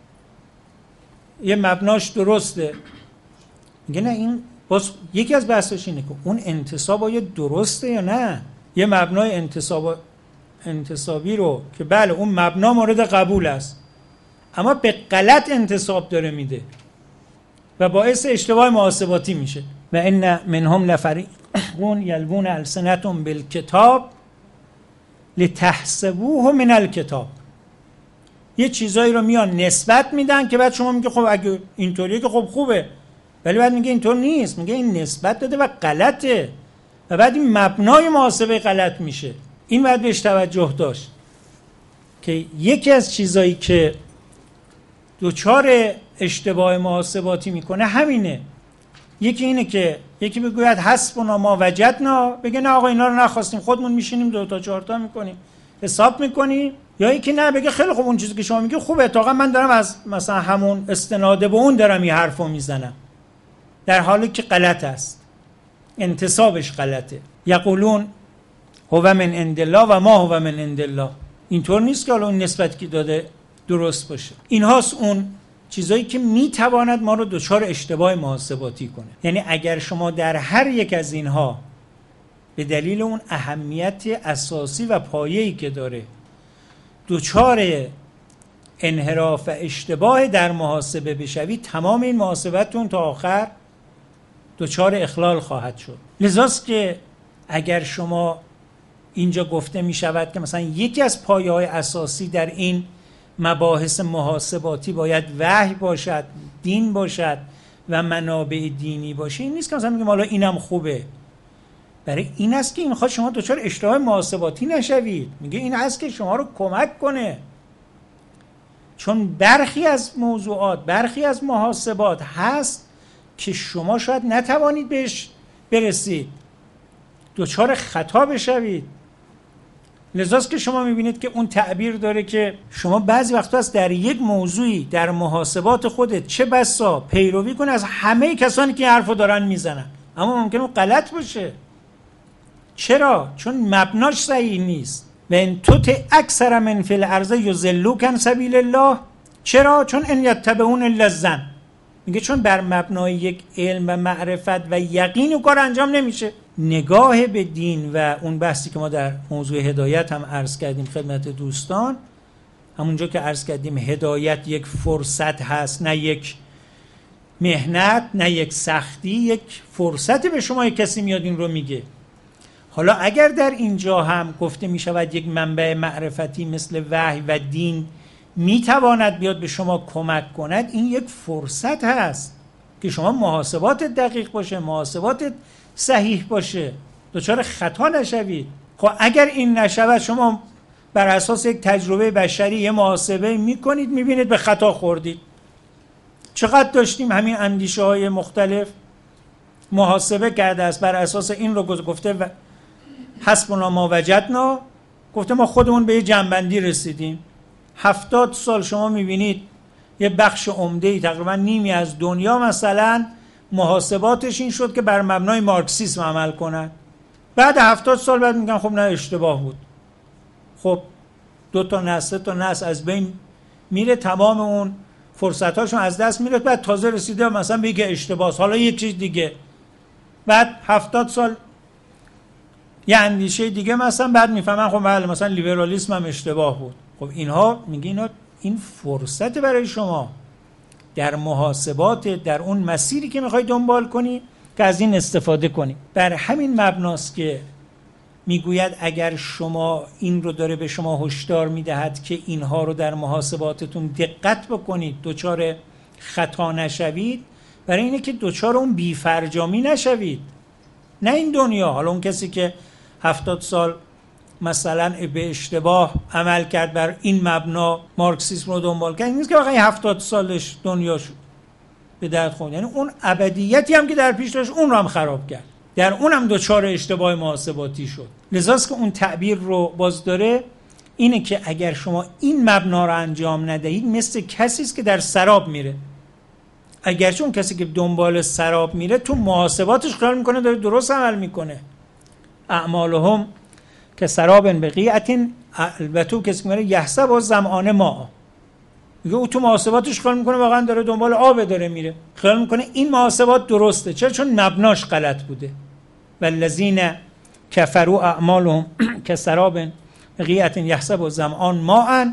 یه مبناش درسته. میگه نه، این باز یکی از بحثاش اینه که اون انتساب آیا درسته یا نه. یه مبنای انتسابی رو که بله اون مبنا مورد قبول است اما به غلط انتساب داره میده و باعث اشتباه محاسباتی میشه. و ان منهم لفریقون یلوون السنتهم بالکتاب لتحسبوه من الکتاب، یه چیزایی رو میان نسبت میدن که بعد شما میگه خب اگه اینطوریه که خب خوبه، ولی بعد میگه اینطور نیست، میگه این نسبت داده و غلطه و بعد این مبنای محاسبه غلط میشه. این باید بهش توجه داشت که یکی از چیزایی که دوچار اشتباه محاسباتی میکنه همینه. یکی اینه که یکی بگوید حسبنا ما وجدنا، بگه نه آقا اینا رو نخواستیم، خودمون میشینیم 2 تا 4 تا میکنیم حساب میکنیم. یا یکی نه، بگه خیلی خوب اون چیزی که شما میگی خوبه، اتفاقا من دارم از مثلا همون استناد به اون دارم این حرفو میزنم، در حالی که غلط است، انتسابش غلطه. یقولون هو من عند الله و ما هو من عند الله، اینطور نیست که حالا اون نسبت که داده درست باشه. اینهاست اون چیزایی که میتواند ما رو دچار اشتباه محاسباتی کنه. یعنی اگر شما در هر یک از اینها به دلیل اون اهمیت اساسی و پایه‌ای که داره دچار انحراف و اشتباه در محاسبه بشوید، تمام این محاسبتون تا آخر دچار اخلال خواهد شد. لذاست که اگر شما اینجا گفته می شود که مثلا یکی از پایه‌های اساسی در این مباحث محاسباتی باید وحی باشد، دین باشد و منابع دینی باشه، این نیست که مثلا میگم حالا اینم خوبه. برای این است که این میخواد شما دچار اشتباه محاسباتی نشوید. میگه این هست که شما رو کمک کنه، چون برخی از موضوعات، برخی از محاسبات هست که شما شاید نتوانید بهش برسید، دچار خطا بشوید. لذاست که شما میبینید که اون تعبیر داره که شما بعضی وقتا هست در یک موضوعی در محاسبات خودت چه بسا پیروی کن از همه کسانی که حرفو دارن میزنن، اما ممکنه اون غلط باشه. چرا؟ چون مبناش صحیح نیست. و ان تطع اکثر من فی الارض یضلوک عن سبیل الله. چرا؟ چون ان یتبعون الا الظن. میگه چون بر مبنای یک علم و معرفت و یقین و کار انجام نمیشه. نگاه به دین و اون بحثی که ما در موضوع هدایت هم عرض کردیم خدمت دوستان، همونجا که عرض کردیم هدایت یک فرصت هست، نه یک مهنت، نه یک سختی، یک فرصت به شما یک کسی میاد این رو میگه. حالا اگر در اینجا هم گفته می شود یک منبع معرفتی مثل وحی و دین میتواند بیاد به شما کمک کند، این یک فرصت هست که شما محاسبات دقیق باشه، محاسبات صحیح باشه، دچار خطا نشوید. خب اگر این نشود، شما بر اساس یک تجربه بشری یه محاسبه میکنید، میبینید به خطا خوردید. چقدر داشتیم همین اندیشه های مختلف محاسبه کرده است، بر اساس این رو گفته و حسبنا ما وجدنا، گفته ما خودمون به یه جنبندی رسیدیم. 70 سال شما میبینید یه بخش عمده‌ای، تقریبا نیمی از دنیا مثلا محاسباتش این شد که بر مبنای مارکسیسم عمل کنن. بعد 70 سال بعد میگن خب نه اشتباه بود. خب 2 تا نسل 3 تا نسل از بین میره، تمام اون فرصتاشون از دست میره، بعد تازه رسیده مثلا به یک اشتباهه، حالا یک چیز دیگه. بعد 70 سال یه اندیشه دیگه مثلا، بعد میفهمن خب بله مثلا لیبرالیسم هم اشتباه بود. خب اینها میگه اینا این فرصت برای شما در محاسبات، در اون مسیری که میخوای دنبال کنی که از این استفاده کنی. بر همین مبناست که میگوید اگر شما این رو داره به شما هشدار میدهد که اینها رو در محاسباتتون دقت بکنید، دچار خطا نشوید، برای اینه که دچار اون بی‌فرجامی نشوید. نه این دنیا، حالا اون کسی که 70 سال مثلا به اشتباه عمل کرد، بر این مبنا مارکسیسم رو دنبال کرد، این نیست که واقعا 70 سالش دنیاش به درد خورد، یعنی اون ابدیتی هم که در پیش داشت اون رو هم خراب کرد، در اون هم دچار اشتباه محاسباتی شد. لذاست که اون تعبیر رو باز داره، اینه که اگر شما این مبنا رو انجام ندهید مثل کسی است که در سراب میره. اگرچه اون کسی که دنبال سراب میره تو محاسباتش خیال میکنه داره درست عمل میکنه، اعمالهم که سراب بقیعة، البته کسی که میره یحسب و ظمآن ماء، میگه او تو محاسباتش خیال میکنه واقعا داره دنبال آب داره میره، خیال میکنه این محاسبات درسته. چرا؟ چون مبناش غلط بوده. والذین کفروا اعمالهم که سراب بقیعة یحسب و ظمآن ماء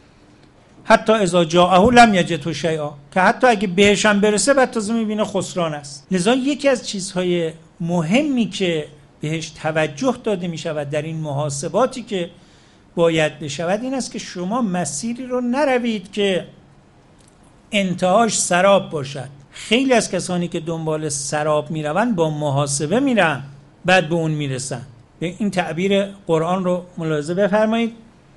حتی اذا جاءه لم یجده شیئا، که حتی اگه بهش هم برسه بعد تازه میبینه خسران است. لذا یکی از چیزهای مهمی که بهش توجه داده میشود در این محاسباتی که باید بشود این است که شما مسیری رو نروید که انتهاش سراب باشد. خیلی از کسانی که دنبال سراب میروند با محاسبه میرن بعد به اون میرسن. این تعبیر قرآن رو ملاحظه بفرمایید،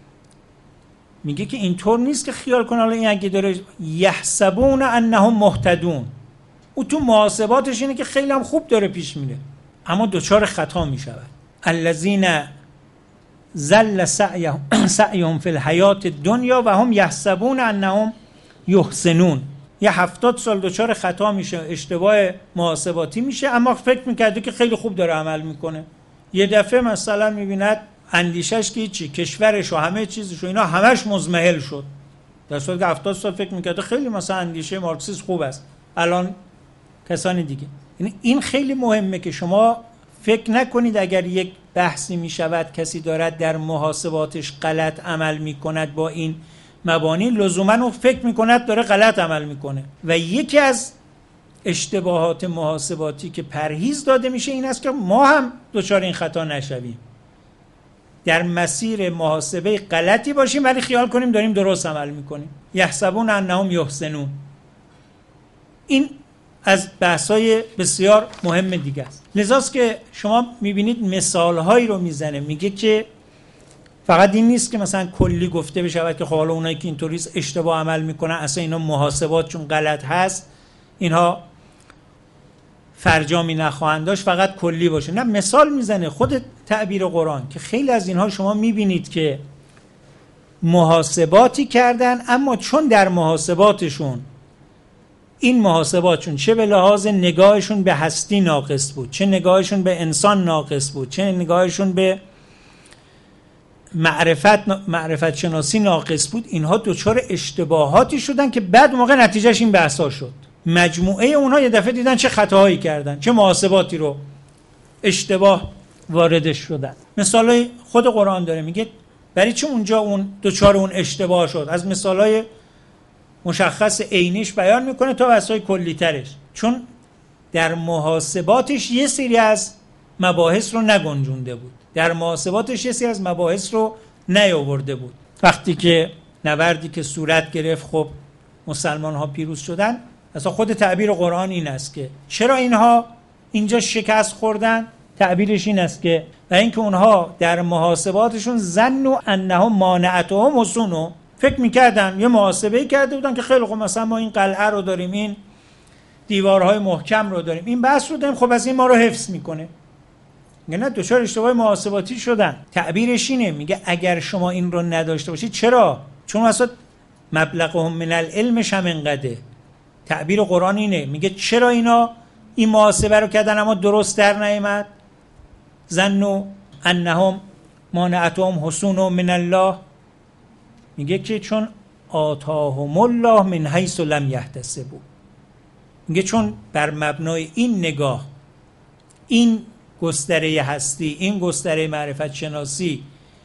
میگه که اینطور نیست که خیال کنه حالا این اگه داره یحسبون انهم مهتدون، او تو محاسباتش اینه که خیلی هم خوب داره پیش میره اما دچار خطا میشود. الذین ضل سعیهم فی الحیات الدنیا و هم یحسبون انهم یحسنون. یه 70 سال دچار خطا میشه، اشتباه محاسباتی میشه، اما فکر میکرده که خیلی خوب داره عمل میکنه. یه دفعه مثلا میبیند اندیشش که چی، کشورش و همه چیزش و اینا همش مزمحل شد، در صورتی که 70 سال فکر میکرده خیلی مثلا اندیشه مارکسیسم خوب است. الان کسانی دیگه، یعنی این خیلی مهمه که شما فکر نکنید اگر یک بحثی می شود کسی دارد در محاسباتش غلط عمل می کند با این مبانی، لزوما اون فکر می کند داره غلط عمل می کنه. و یکی از اشتباهات محاسباتی که پرهیز داده میشه این است که ما هم دچار این خطا نشویم، در مسیر محاسبه غلطی باشیم ولی خیال کنیم داریم درست عمل میکنیم. یحسبون انهم یحسنون. این از بحث‌های بسیار مهم دیگه است. لذاست که شما میبینید مثالهایی رو میزنه، میگه که فقط این نیست که مثلا کلی گفته بشه که خب حالا اونایی که اینطوری اشتباه عمل میکنن اصلا اینا محاسبات چون غلط هست اینها فرجامی نخواهند داشت، فقط کلی باشه. نه، مثال میزنه خود تعبیر قرآن که خیلی از اینها شما میبینید که محاسباتی کردن، اما چون در محاسباتشون این محاسباتشون چه به لحاظ نگاهشون به هستی ناقص بود، چه نگاهشون به انسان ناقص بود، چه نگاهشون به معرفت شناسی ناقص بود، اینها دچار اشتباهاتی شدن که بعد موقع نتیجهش این بحثا شد. مجموعه اونها یه دفعه دیدن چه خطاهایی کردن، چه محاسباتی رو اشتباه واردش شدن. مثالای خود قرآن داره میگه برای چه اونجا اون دچار اون اشتباه شد، از مثالای مشخص عینیش بیان میکنه تا بحثای کلی‌ترش، چون در محاسباتش یه سری از مباحث رو نگنجونده بود، در محاسباتش یه سری از مباحث رو نیاورده بود. وقتی که نبردی که صورت گرفت، خب مسلمان ها پیروز شدن، اصلا خود تعبیر قرآن این است که چرا اینها اینجا شکست خوردن، تعبیرش این است که و اینکه اونها در محاسباتشون ظنوا انهم مانعتهم حصونهم، فکر میکردن یه محاسبه کرده بودن که خیلی خوب مثلا ما این قلعه رو داریم، این دیوارهای محکم رو داریم، این بحث رو داریم، خب از این ما رو حفظ میکنه. نه، دچار اشتباه محاسباتی شدن. تعبیرش اینه، میگه اگر شما این رو نداشته باشید چرا؟ چون اصلا مبلغهم من العلم هم انقدره. تعبیر قرآن اینه، میگه چرا اینا این محاسبه رو کردن اما درست در نیامد؟ ظنوا انهم مانعتهم حصونهم من الله، میگه که چون آتاهم الله من حیث لم یحتسبوا، میگه چون بر مبنای این نگاه، این گستره هستی، این گستره معرفت شناسی،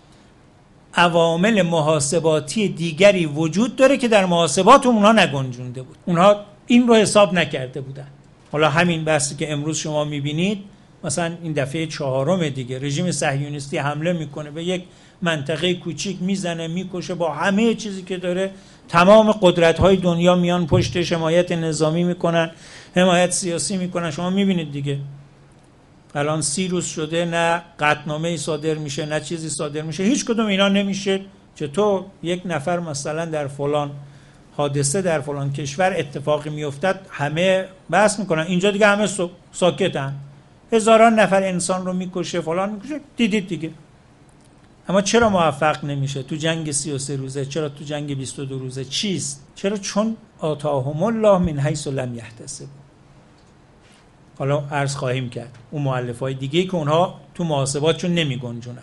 عوامل محاسباتی دیگری وجود داره که در محاسبات اونها نگنجونده بود، اونها این رو حساب نکرده بودن. حالا همین بحثی که امروز شما میبینید، مثلا این دفعه 4 دیگه رژیم صهیونیستی حمله میکنه به یک منطقه کوچیک، میزنه، میکشه، با همه چیزی که داره، تمام قدرت‌های دنیا میان پشتش، حمایت نظامی میکنن، حمایت سیاسی میکنن. شما میبینید دیگه الان 30 روز شده نه قطعنامه‌ای صادر میشه نه چیزی صادر میشه، هیچ کدوم اینا نمیشه. چطور یک نفر مثلا در فلان حادثه در فلان کشور اتفاقی میافتد همه بحث میکنن، اینجا دیگه همه ساکتن، هزاران نفر انسان رو میکشه، فلان میکشه، دیدید دیگه. اما چرا موفق نمیشه تو جنگ 33 روزه؟ چرا تو جنگ 22 روزه؟ چیست؟ چرا؟ چون آتاهم الله من حیث لم یحتسبوا. حالا عرض خواهیم کرد اون مؤلفه‌های دیگه که اونها تو محاسباتشون نمیگنجونن.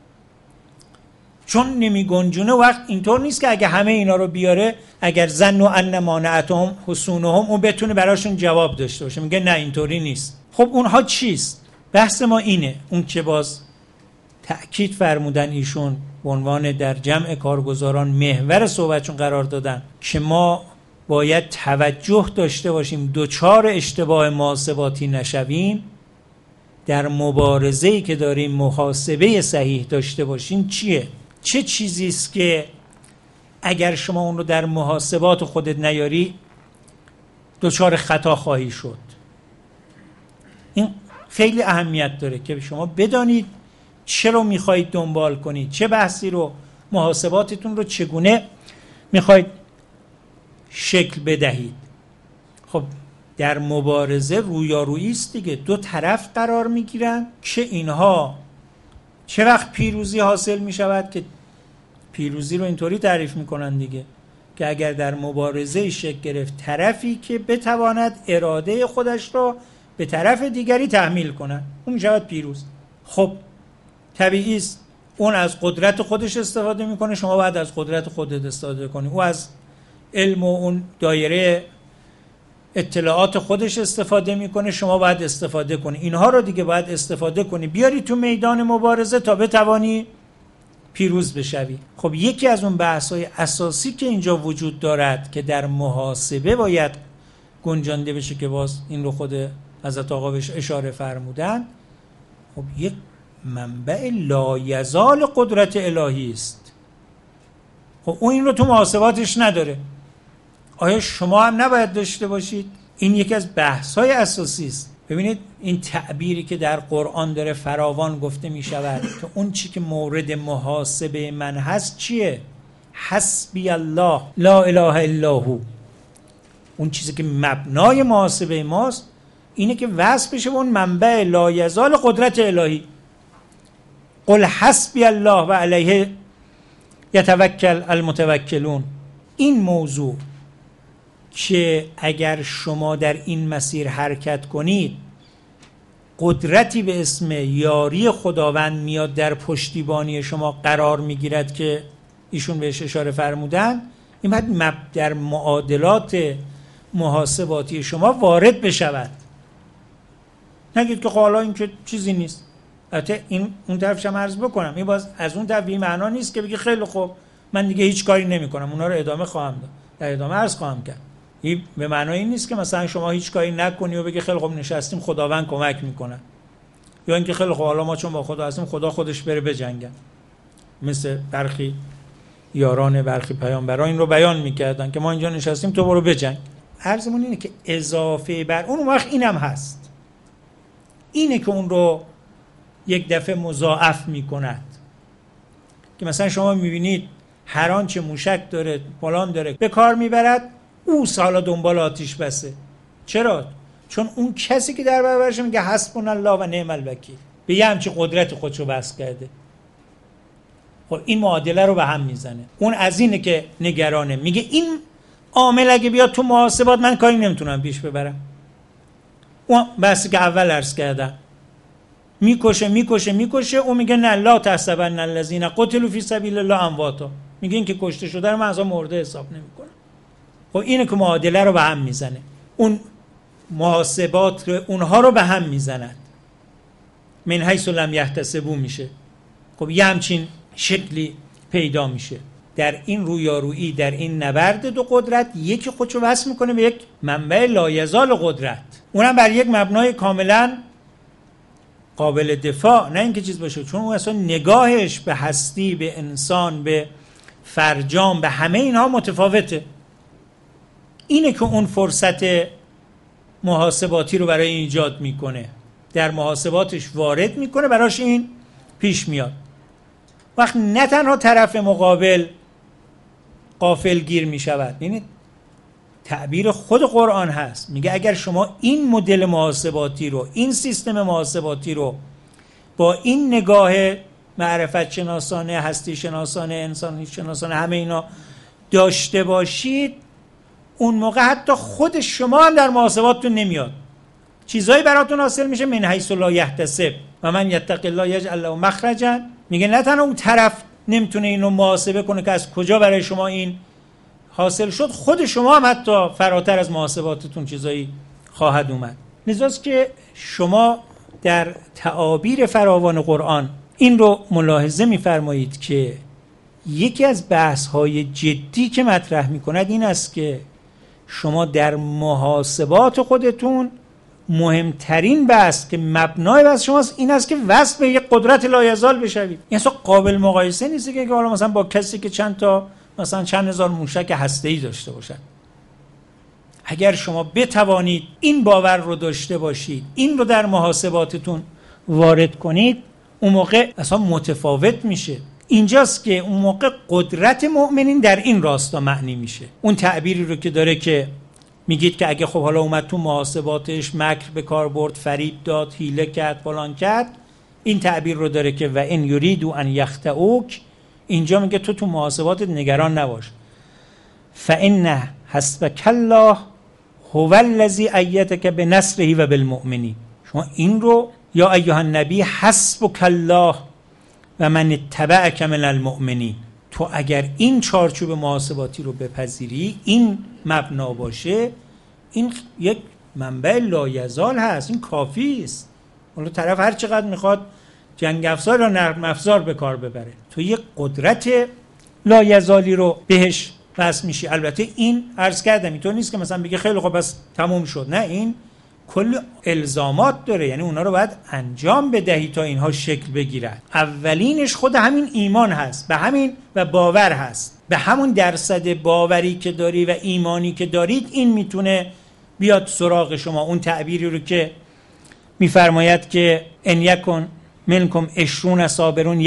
چون نمیگنجونه وقت اینطور نیست که اگه همه اینا رو بیاره، اگر ظنوا ان مانعتهم حصونهم، اون بتونه براشون جواب داشته باشه. میگه نه اینطوری نیست. خب اونها چیست؟ بحث ما اینه، اون که باز تأکید فرمودن ایشون به عنوان در جمع کارگزاران محور صحبتشون قرار دادن که ما باید توجه داشته باشیم دوچار اشتباه محاسباتی نشویم، در مبارزه‌ای که داریم محاسبه صحیح داشته باشیم. چیه؟ چه چیزی است که اگر شما اون رو در محاسبات خودت نیاری دوچار خطا خواهی شد؟ این خیلی اهمیت داره که شما بدانید چرا میخواید دنبال کنید، چه بحثی رو، محاسباتتون رو چگونه میخواید شکل بدهید. خب در مبارزه رویارویی است دیگه، دو طرف قرار میگیرن که اینها چه وقت پیروزی حاصل میشود، که پیروزی رو اینطوری تعریف میکنن دیگه که اگر در مبارزه شکل گرفت طرفی که بتواند اراده خودش رو به طرف دیگری تحمیل کنه، اون میشود پیروز. خب طبیعی است اون از قدرت خودش استفاده میکنه، شما باید از قدرت خودت استفاده کنی. او از علم و اون دایره اطلاعات خودش استفاده میکنه، شما باید استفاده کنی. اینها رو دیگه باید استفاده کنی بیاری تو میدان مبارزه تا بتوانی پیروز بشوی. خب یکی از اون بحث‌های اساسی که اینجا وجود دارد که در محاسبه باید گنجانده بشه که باز این رو خود حضرت آقا بهش اشاره فرمودن، خب یک منبع لایزال قدرت الهی است. خب اون این رو تو محاسباتش نداره، آیا شما هم نباید داشته باشید؟ این یکی از بحث‌های اساسی است. ببینید این تعبیری که در قرآن داره فراوان گفته می شود که اون چی که مورد محاسبه من هست چیه؟ حسبی الله لا اله الا هو. اون چیزی که مبنای محاسبه ماست اینه که وصف بشه به اون منبع لایزال قدرت الهی. قل حسبی الله و علیه یتوکل المتوکلون. این موضوع که اگر شما در این مسیر حرکت کنید قدرتی به اسم یاری خداوند میاد در پشتیبانی شما قرار میگیرد که ایشون بهش اشاره فرمودن، این باید در معادلات محاسباتی شما وارد بشود. نگید که حالا این که چیزی نیست. البته این اون طرفش هم عرض بکنم، این باز از اون طرف این معنا نیست که بگی خیلی خوب من دیگه هیچ کاری نمی‌کنم، اونا رو ادامه خواهم داد، در ادامه عرض خواهم کرد. این به معنای این نیست که مثلا شما هیچ کاری نکنی و بگی خیلی خوب نشستیم خداوند کمک میکنه، یا اینکه خیلی خوب حالا ما چون با خدا هستیم خدا خودش بره بجنگه. مثل برخی یاران برخی پیامبران این رو بیان میکردن که ما اینجا نشستیم تو برو بجنگ. عرضمون اینه که اضافه بر اون وقت اینم هست، اینه که اون رو یک دفعه مضاعف میکند. که مثلا شما میبینید هر آنچه موشک داره فلان داره به کار میبرد، او سالا دنبال آتیش بسه. چرا؟ چون اون کسی که در برابرش میگه حسبنا الله و نعم الوکیل به یه همچین قدرت خودشو بس کرده. خب این معادله رو به هم میزنه. اون از اینه که نگرانه، میگه این عامل اگه بیاد تو محاسبات من کاری نمیتونم پیش ببرم. اون بحثی که اول عرض کردم، میکشه اون میگه نه لا تحسبن الذین قتلوا فی سبیل الله امواتا، میگه این که کشته شده رو من اصلا مرده حساب نمیکنم. خب اینه که معادله رو به هم میزنه، اون محاسبات اونها رو به هم میزنند، من حیث لم یحتسبوا میشه. خب یه همچین شکلی پیدا میشه. در این رویارویی، در این نبرد دو قدرت، یکی خودشو وصل میکنه به یک منبع لایزال قدرت، اونم بر یک مبنای کاملا قابل دفاع، نه اینکه چیز باشه، چون اون اصلا نگاهش به هستی، به انسان، به فرجام، به همه اینها متفاوته. اینه که اون فرصت محاسباتی رو برای ایجاد میکنه، در محاسباتش وارد میکنه، براش این پیش میاد. وقت نه تنها طرف مقابل غافلگیر میشود، یعنی تعبیر خود قرآن هست، میگه اگر شما این مدل محاسباتی رو، این سیستم محاسباتی رو با این نگاه معرفت شناسانه، هستی شناسانه، انسانی شناسانه، همه اینا داشته باشید، اون موقع حتی خود شما هم در محاسباتتون نمیاد، چیزایی براتون حاصل میشه من حیث لا یحتسب و من یتق الله یجعل له مخرجا. میگه نه تنها اون طرف نمیتونه اینو محاسبه کنه که از کجا برای شما این حاصل شد، خود شما هم حتی فراتر از محاسباتتون چیزایی خواهد اومد. لذاست که شما در تعابیر فراوان قرآن این رو ملاحظه میفرمایید که یکی از بحث‌های جدی که مطرح می‌کند این است که شما در محاسبات خودتون مهمترین بحث که مبنای بحث شماست این است که وصل به یک قدرت لایزال بشوید. این اصلا قابل مقایسه نیست که حالا مثلا با کسی که چند هزار موشک هسته‌ای داشته باشد. اگر شما بتوانید این باور رو داشته باشید، این رو در محاسباتتون وارد کنید، اون موقع اصلا متفاوت میشه. اینجاست که اون موقع قدرت مؤمنین در این راستا معنی میشه. اون تعبیری رو که داره که میگید که اگه خب حالا اومد تو محاسباتش مکر به کار برد، فریب داد، حیله کرد، فلان کرد، این تعبیر رو داره که و ان یریدوا ان یخطئوک، اینجا میگه تو محاسباتت نگران نباش، فان حسبک الله هو الذی ایدک بنصره و بالمؤمنین. شما این رو یا ایها النبی حسبک الله و من اتبعک من المؤمنین، تو اگر این چارچوب محاسباتی رو بپذیری، این مبنا باشه، این یک منبع لایزال هست، این کافی است. حالا طرف هر چقدر میخواد جنگ افزار یا نرم افزار به کار ببره، تو یک قدرت لایزالی رو بهش بس میشی. البته این عرض کردم اینطور نیست که مثلا بگه خیلی خوب بس تموم شد، نه، این کل الزامات داره، یعنی اونا رو باید انجام بدهی تا اینها شکل بگیرد. اولینش خود همین ایمان هست، به همین و باور هست، به همون درصد باوری که داری و ایمانی که دارید این میتونه بیاد سراغ شما. اون تعبیری رو که میفرماید که ان یکن منکم 20 صابرون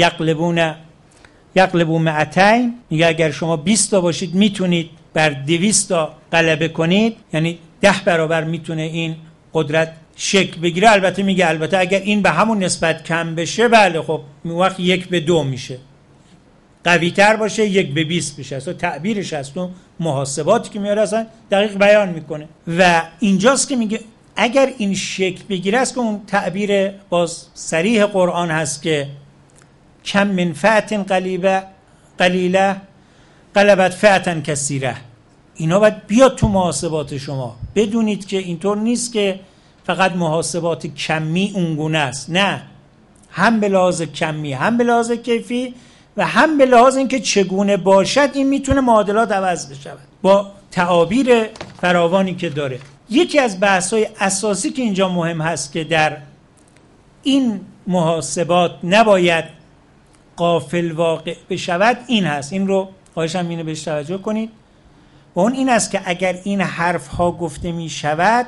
یغلبوا 200، میگه اگر شما 20 تا باشید میتونید بر 200 تا غلبه کنید، یعنی 10 برابر میتونه این قدرت شکل بگیره. البته میگه البته اگر این به همون نسبت کم بشه، بله خب اون وقت 1:2 میشه، قوی تر باشه 1:20 بشه. اصلا تعبیرش هست، اون محاسباتی که میاره اصلا دقیق بیان میکنه. و اینجاست که میگه اگر این شکل بگیره است که اون تعبیر باز صریح قرآن هست که کم من فئة قلیله غلبت فئة کثیره. اینا باید بیاد تو محاسبات شما. بدونید که اینطور نیست که فقط محاسبات کمی اونگونه است، نه، هم به لحاظ کمی، هم به لحاظ کیفی و هم به لحاظ اینکه چگونه باشد این میتونه معادلات عوض بشود با تعابیر فراوانی که داره. یکی از بحث‌های اساسی که اینجا مهم هست که در این محاسبات نباید غافل واقع بشود این هست، این رو خواهشم اینو بهش توجه کنید، و اون این است که اگر این حرف ها گفته می شود،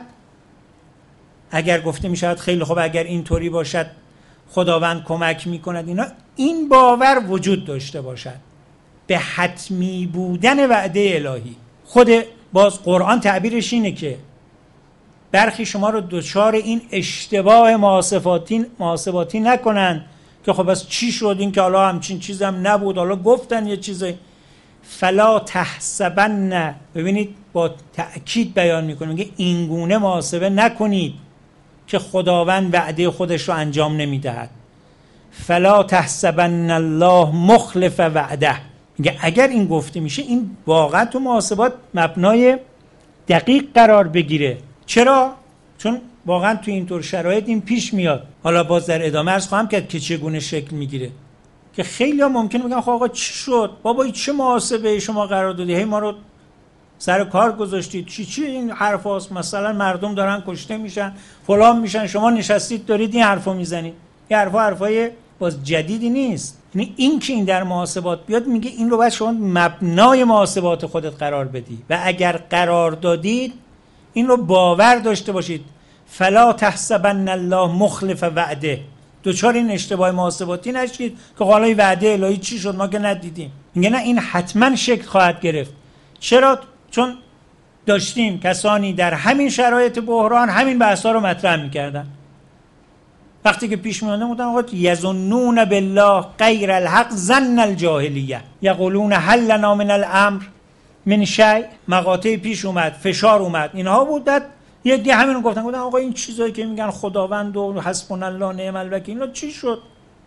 اگر گفته می شود خیلی خوب اگر اینطوری باشد خداوند کمک می کند، اینا، این باور وجود داشته باشد به حتمی بودن وعده الهی. خود باز قرآن تعبیرش اینه که برخی شما رو دچار این اشتباه محاسباتی نکنن که خب بس چی شد این که حالا همچین چیزم نبود، حالا گفتن یه چیزی. فلا تحسبن، ببینید با تأکید بیان میکنه، میگه این گونه محاسبه نکنید که خداوند وعده خودش رو انجام نمیدهد. فلا تحسبن الله مخلف وعده، میگه اگر این گفته میشه این واقعا تو محاسبات مبنای دقیق قرار بگیره. چرا؟ چون واقعا تو اینطور شرایط این پیش میاد. حالا باز در ادامه عرض خواهم کرد که چگونه شکل میگیره، که خیلی ها ممکنه بگن خب آقا چی شد بابا، این چه محاسبه شما قرار دادی، هی ما رو سر کار گذاشتید، چی این حرف هاست، مثلا مردم دارن کشته میشن فلان میشن، شما نشستید دارید این حرفو میزنید. این حرفای باز جدیدی نیست. یعنی این که این در محاسبات بیاد، میگه این رو باید شما مبنای محاسبات خودت قرار بدی و اگر قرار دادید این رو باور داشته باشید. فلا تحسبن الله مخلف وعده، دوچار این اشتباه محاسباتی نشید که حالا وعده الهی چی شد ما که ندیدیم. میگه نه، این حتما شکل خواهد گرفت. چرا؟ چون داشتیم کسانی در همین شرایط بحران همین بحثا رو مطرح میکردن. وقتی که پیش میاد بودن آقا یظنون بالله غیر الحق ظن الجاهلیه یقولون هل لنا من الامر من شیء. مقاطع پیش اومد، فشار اومد، اینها بود. بعد یه دی همین رو گفتن آقا این چیزایی که میگن خداوند و حسبنا الله نعم الوکیل اینا چی شد؟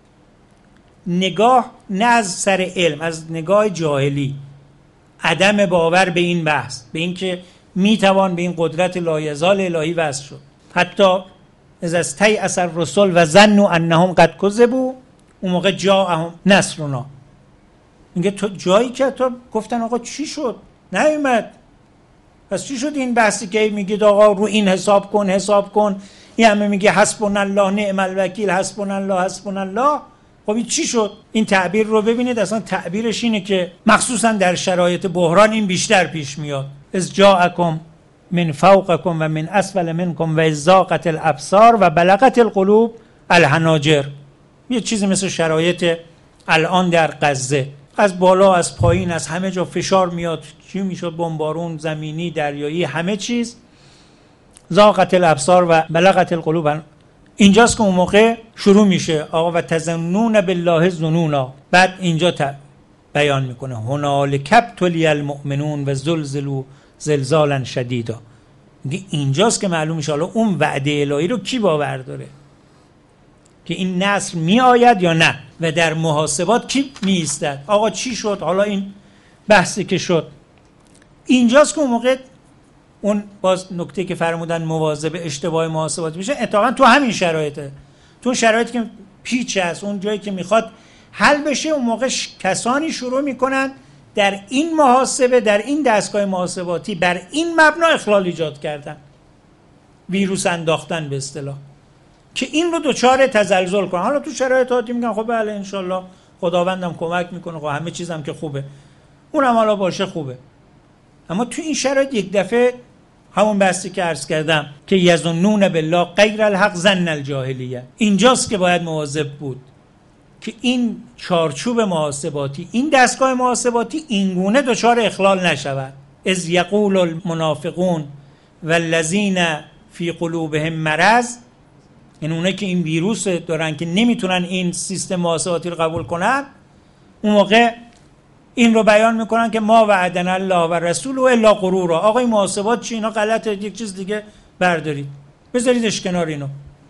نگاه نه از سر علم، از نگاه جاهلی، عدم باور به این بحث، به این که میتوان به این قدرت لایزال الهی وصل شد. حتی از استیأس الرسل و ظنوا انهم قد کذبوا، اون موقع جاءهم نصرنا. میگه تو جایی که تو گفتن آقا چی شد نیومد، پس چی شد این بحثی که میگید آقا رو این حساب کن، این همه میگه حسبنا الله نعم الوکیل، حسبنا الله. خب این چی شد؟ این تعبیر رو ببینید، اصلا تعبیرش اینه که مخصوصا در شرایط بحران این بیشتر پیش میاد. از جاءکم من فوقکم و من اسفل منکم و ازاقت الابصار و بلغت القلوب الحناجر. یه چیزی مثل شرایط الان در غزه، از بالا از پایین از همه جا فشار میاد، چی میشد؟ بمبارون زمینی، دریایی، همه چیز. زاقت الابصار و بلغت القلوب. اینجاست که اون موقع شروع میشه آقا و تظنون بالله الظنونا. بعد اینجا بیان میکنه هنالک ابتلی المؤمنون و زلزلوا زلزالا شدیدا. اینجاست که معلوم میشه حالا اون وعده الهی رو کی باور داره که این نصر می آید یا نه، و در محاسبات کی می ایستد. آقا چی شد؟ حالا این بحثی که شد اینجاست که اون موقع اون باز نکته که فرمودن مواظب اشتباه محاسباتی بشه، اتفاقا تو همین شرایطه، تو شرایطی که پیچ است، اون جایی که میخواد حل بشه، اون موقع کسانی شروع میکنن در این محاسبه، در این دستگاه محاسباتی بر این مبنا اخلال ایجاد کردن، ویروس انداختن به اصطلاح، که این رو دچار تزلزل کنن. حالا تو شرایط عادی میگن خب بله انشالله خداوندم کمک میکنه، خب همه چیزم که خوبه، اونم حالا باشه خوبه. اما تو این شرایط یک دفعه همون بحثی که عرض کردم که یظنون بالله غیر الحق ظن الجاهلیه، اینجاست که باید مواظب بود که این چارچوب محاسباتی، این دستگاه محاسباتی اینگونه دچار اخلال نشود. اذ یقول المنافقون والذین فی قلوبهم مرض، این اونه که این ویروس دارن که نمیتونن این سیستم محاسباتی رو قبول کنن، اون موقع این رو بیان میکنن که ما وعدنا الله و رسوله الا غرورا. آقا این محاسبات چی؟ اینا غلطه، یک چیز دیگه بردارید، بذاریدش کنار. اینو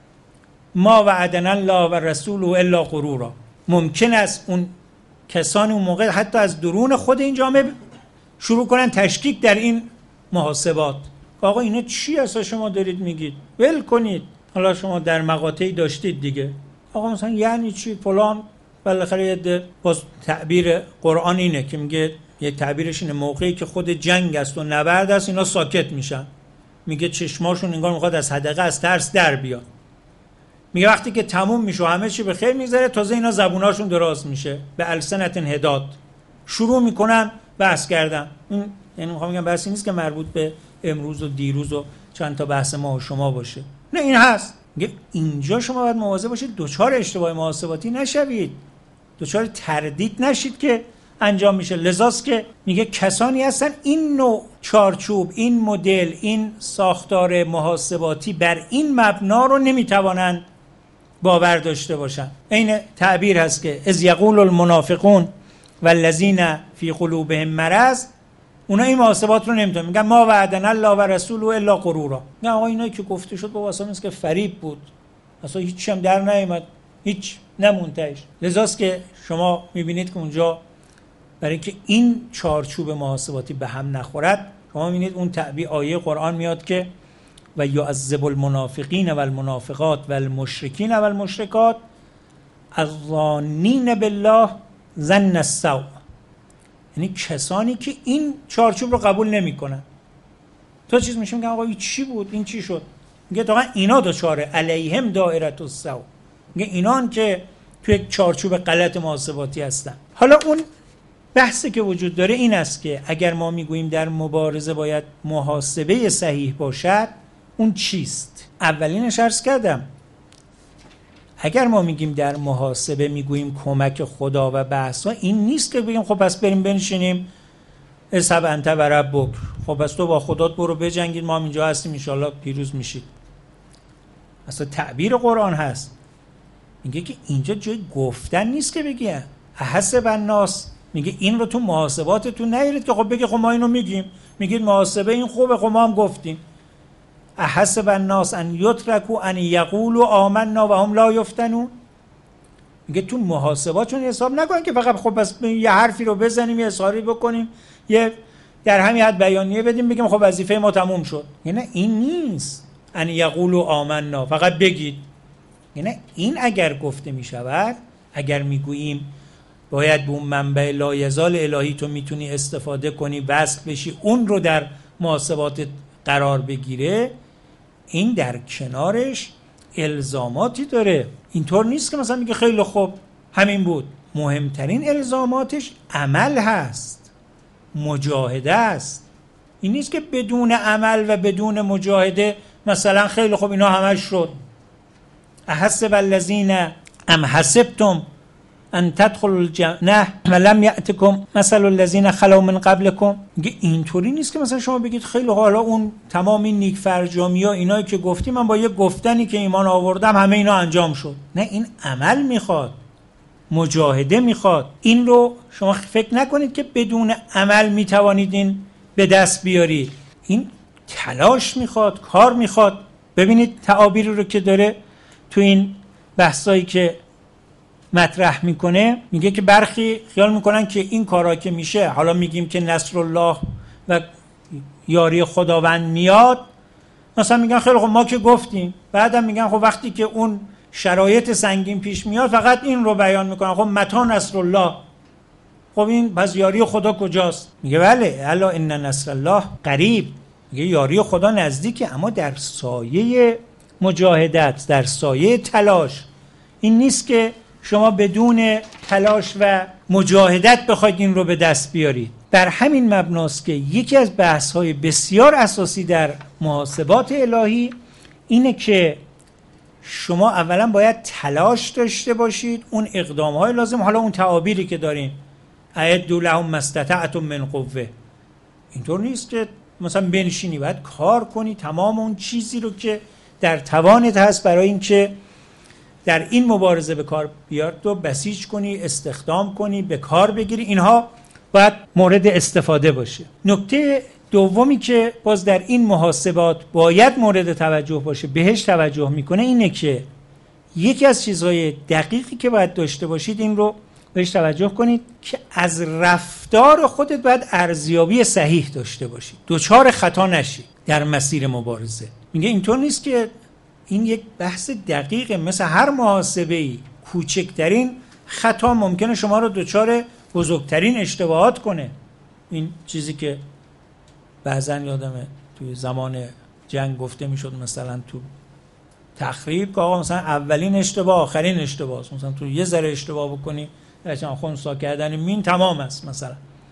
ما وعدنا الله و رسوله الا غرورا. ممکن است اون کسانی اون موقع حتی از درون خود این جامعه شروع کنن تشکیک در این محاسبات. آقا اینا چی اصلا شما دارید میگید؟ ول کنید. حالا شما در مقاطعی داشتید دیگه، آقا مثلا یعنی چی فلان. بالاخره یه باز تعبیر قرآن اینه که میگه، یک تعبیرش اینه، موقعی که خود جنگ است و نبرد است اینا ساکت میشن. میگه چشماشون انگار میخواد از حدقه از ترس در بیاد. میگه وقتی که تموم میشه و همه چی به خیر میگذره، تازه اینا زبوناشون دراز میشه، به السنت هداد شروع میکنن بحث کردن. این یعنی میخوام بگم بحثی نیست که مربوط به امروز و دیروز و چند تا بحث ما و شما باشه، نه این هست. میگه اینجا شما باید مواظب باشید دچار اشتباه محاسباتی نشوید، دچار تردید نشید که انجام میشه. لذاست که میگه کسانی هستن این نوع چارچوب، این مدل، این ساختار محاسباتی بر این مبنا رو نمیتوانند باور داشته باشن. این تعبیر هست که اذ یقول المنافقون والذین فی قلوبهم مرض، اونا این محاسبات رو نمیتونن، میگن ما وعدنا الله و رسوله الا غرورا. نه آقا اینایی که گفته شد بابا اصلا که فریب بود، اصلا هیچ هم در نیامد، هیچ نمونتش. لذاست که شما میبینید که اونجا برای اینکه این چارچوب محاسباتی به هم نخورد، شما میبینید اون تعبیر آیه قرآن میاد که و یعذب المنافقین و المنافقات و المشرکین و المشرکات الظانین بالله ظن السوء، یعنی کسانی که این چارچوب رو قبول نمیکنن. تا چیز میشه میگن آقا این چی بود، این چی شد؟ میگه تا اینا دچار علیهم دائره السوء، میگه اینان که توی یک چارچوب غلط محاسباتی هستن. حالا اون بحثی که وجود داره این است که اگر ما میگوییم در مبارزه باید محاسبه صحیح باشد، اون چیست؟ اولینش عرض کردم، اگر ما میگیم در محاسبه میگوییم کمک خدا و بحثا، این نیست که بگیم خب پس بریم بنشینیم اذهب انت و ربک، خب پس تو با خدات برو بجنگید، ما هم اینجا هستیم ان شاءالله پیروز میشید. اصلا تعبیر قرآن هست، میگه که اینجا جای گفتن نیست که بگی احسب الناس، میگه این رو تو محاسباتتون نیارید که خب بگی خب ما اینو میگیم، میگید محاسبه این خوبه، خب ما هم گفتیم. احسب الناس ان یترکوا ان یقولوا آمنا و هم لا یفتنون، میگه تو محاسباتون حساب نکنین که فقط خب بس یه حرفی رو بزنیم، یه اظهاری بکنیم، یه در همین حد بیانیه بدیم بگیم خب وظیفه ما تموم شد. یعنی این نیست ان یقولوا آمنا فقط بگید. یعنی این اگر گفته میشود، اگر میگوییم باید به اون منبع لایزال الهی تو میتونی استفاده کنی، وصل بشی، اون رو در محاسبات قرار بگیره، این در کنارش الزاماتی داره. اینطور نیست که مثلا میگه خیلی خوب همین بود. مهمترین الزاماتش عمل هست، مجاهده است. این نیست که بدون عمل و بدون مجاهده مثلا خیلی خوب اینا همش شد. احسب الذین ام حسبتم ان تدخلوا الجنه ولم یأتکم مثل الذین خلوا من قبلکم. میگه اینطوری نیست که مثلا شما بگید خیلی حالا اون تمام این نیک فرجامی‌ها اینایی که گفتیم من با یه گفتنی که ایمان آوردم همه اینا انجام شد. نه، این عمل میخواد، مجاهده میخواد. این رو شما فکر نکنید که بدون عمل میتوانید این به دست بیارید. این تلاش میخواد، کار میخواد. ببینید تعابیری رو که داره تو این بحثایی که مطرح میکنه، میگه که برخی خیال میکنن که این کارا که میشه، حالا میگیم که نصر الله و یاری خداوند میاد مثلا میگن خیلی خب ما که گفتیم، بعدم میگن خب وقتی که اون شرایط سنگین پیش میاد فقط این رو بیان میکنن، خب متی نصر الله، خب این پس یاری خدا کجاست؟ میگه بله الا ان نصر الله قریب، میگه یاری خدا نزدیکه، اما در سایه مجاهدت، در سایه تلاش. این نیست که شما بدون تلاش و مجاهدت بخواید این رو به دست بیارید. بر همین مبناست که یکی از بحث‌های بسیار اساسی در محاسبات الهی اینه که شما اولا باید تلاش داشته باشید، اون اقدام‌های لازم، حالا اون تعابیری که داریم اعدوا لهم ما استطعتم من قوه، اینطور نیست که مثلا بنشینی، باید کار کنی، تمام اون چیزی رو که در توانت هست برای اینکه در این مبارزه به کار بیاد تو بسیج کنی، استخدام کنی، به کار بگیری، اینها باید مورد استفاده باشه. نکته دومی که باز در این محاسبات باید مورد توجه باشه، بهش توجه میکنه، اینه که یکی از چیزهای دقیقی که باید داشته باشید این رو بهش توجه کنید که از رفتار خودت باید ارزیابی صحیح داشته باشید، دوچار خطا نشید در مسیر مبارزه. میگه اینطور نیست که این یک بحث دقیقه، مثل هر محاسبه‌ای کوچکترین خطا ممکنه شما رو دوچار بزرگترین اشتباهات کنه. این چیزی که بعضن یادمه توی زمان جنگ گفته میشد، مثلا تو تخریب که آقا مثلا اولین اشتباه آخرین اشتباه است، مثلا تو یه ذره اشتباه بکنی درچه خونسا کردن مین تمام است مثلا.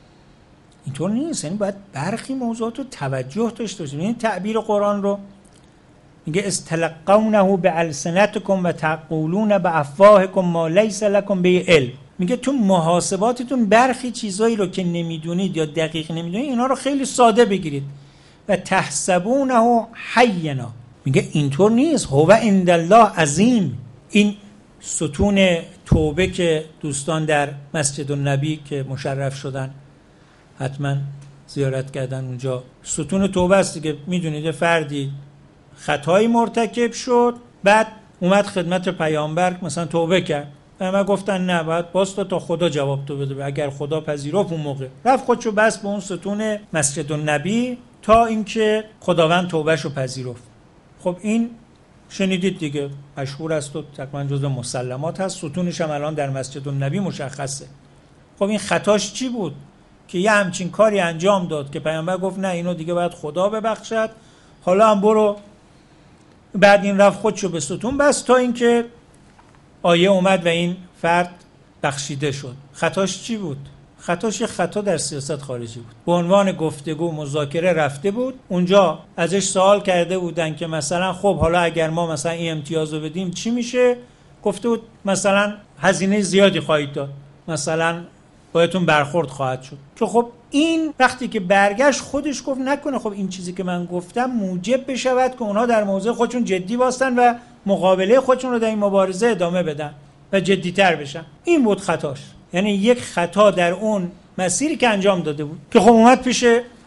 اینطور نیست، یعنی باید برخی موضوعات رو توجه داشته باشید. این تعبیر قرآن رو میگه استلقونه بالسنتکم و تقولون بافواهکم ما لیس لکم به علم. میگه تو محاسباتتون برخی چیزایی رو که نمیدونید یا دقیق نمیدونید اینا رو خیلی ساده بگیرید و تحسبونه حینا. میگه اینطور نیست، هو عند الله عظیم. این ستون توبه که دوستان در مسجد النبی که مشرف شدن حتما زیارت کردن اونجا، ستون توبه است که میدونید فردی خطایی مرتکب شد، بعد اومد خدمت پیامبر مثلا توبه کرد، من گفتن نه باید باستا تا خدا جواب تو بده، اگر خدا پذیرفت اون موقع رفت خودشو بس به اون ستون مسجد النبی تا اینکه خداوند توبهشو پذیرفت. خب این شنیدید دیگه، مشهور است و تقریبا جزو مسلمات هست، ستونش هم الان در مسجد النبی مشخصه. خب این خطاش چی بود که یه همچین کاری انجام داد که پیامبر گفت نه اینو دیگه باید خدا ببخشد، حالا هم برو. بعد این رفت خودشو به ستون بس تا اینکه آیه اومد و این فرد بخشیده شد. خطاش چی بود؟ خطاش یه خطا در سیاست خارجی بود. به عنوان گفتگو مذاکره رفته بود، اونجا ازش سوال کرده بودن که مثلا خب حالا اگر ما مثلا این امتیازو بدیم چی میشه؟ گفته بود مثلا هزینه زیادی خواهید داد، مثلا بایدتون برخورد خواهد شد. که خب این وقتی که برگشت خودش گفت نکنه خب این چیزی که من گفتم موجب بشود که اونها در موضوع خودشون جدی باشن و مقابله خودشون رو در این مبارزه ادامه بدن و جدی‌تر بشن. این بود خطاش، یعنی یک خطا در اون مسیری که انجام داده بود که خب اومد پیش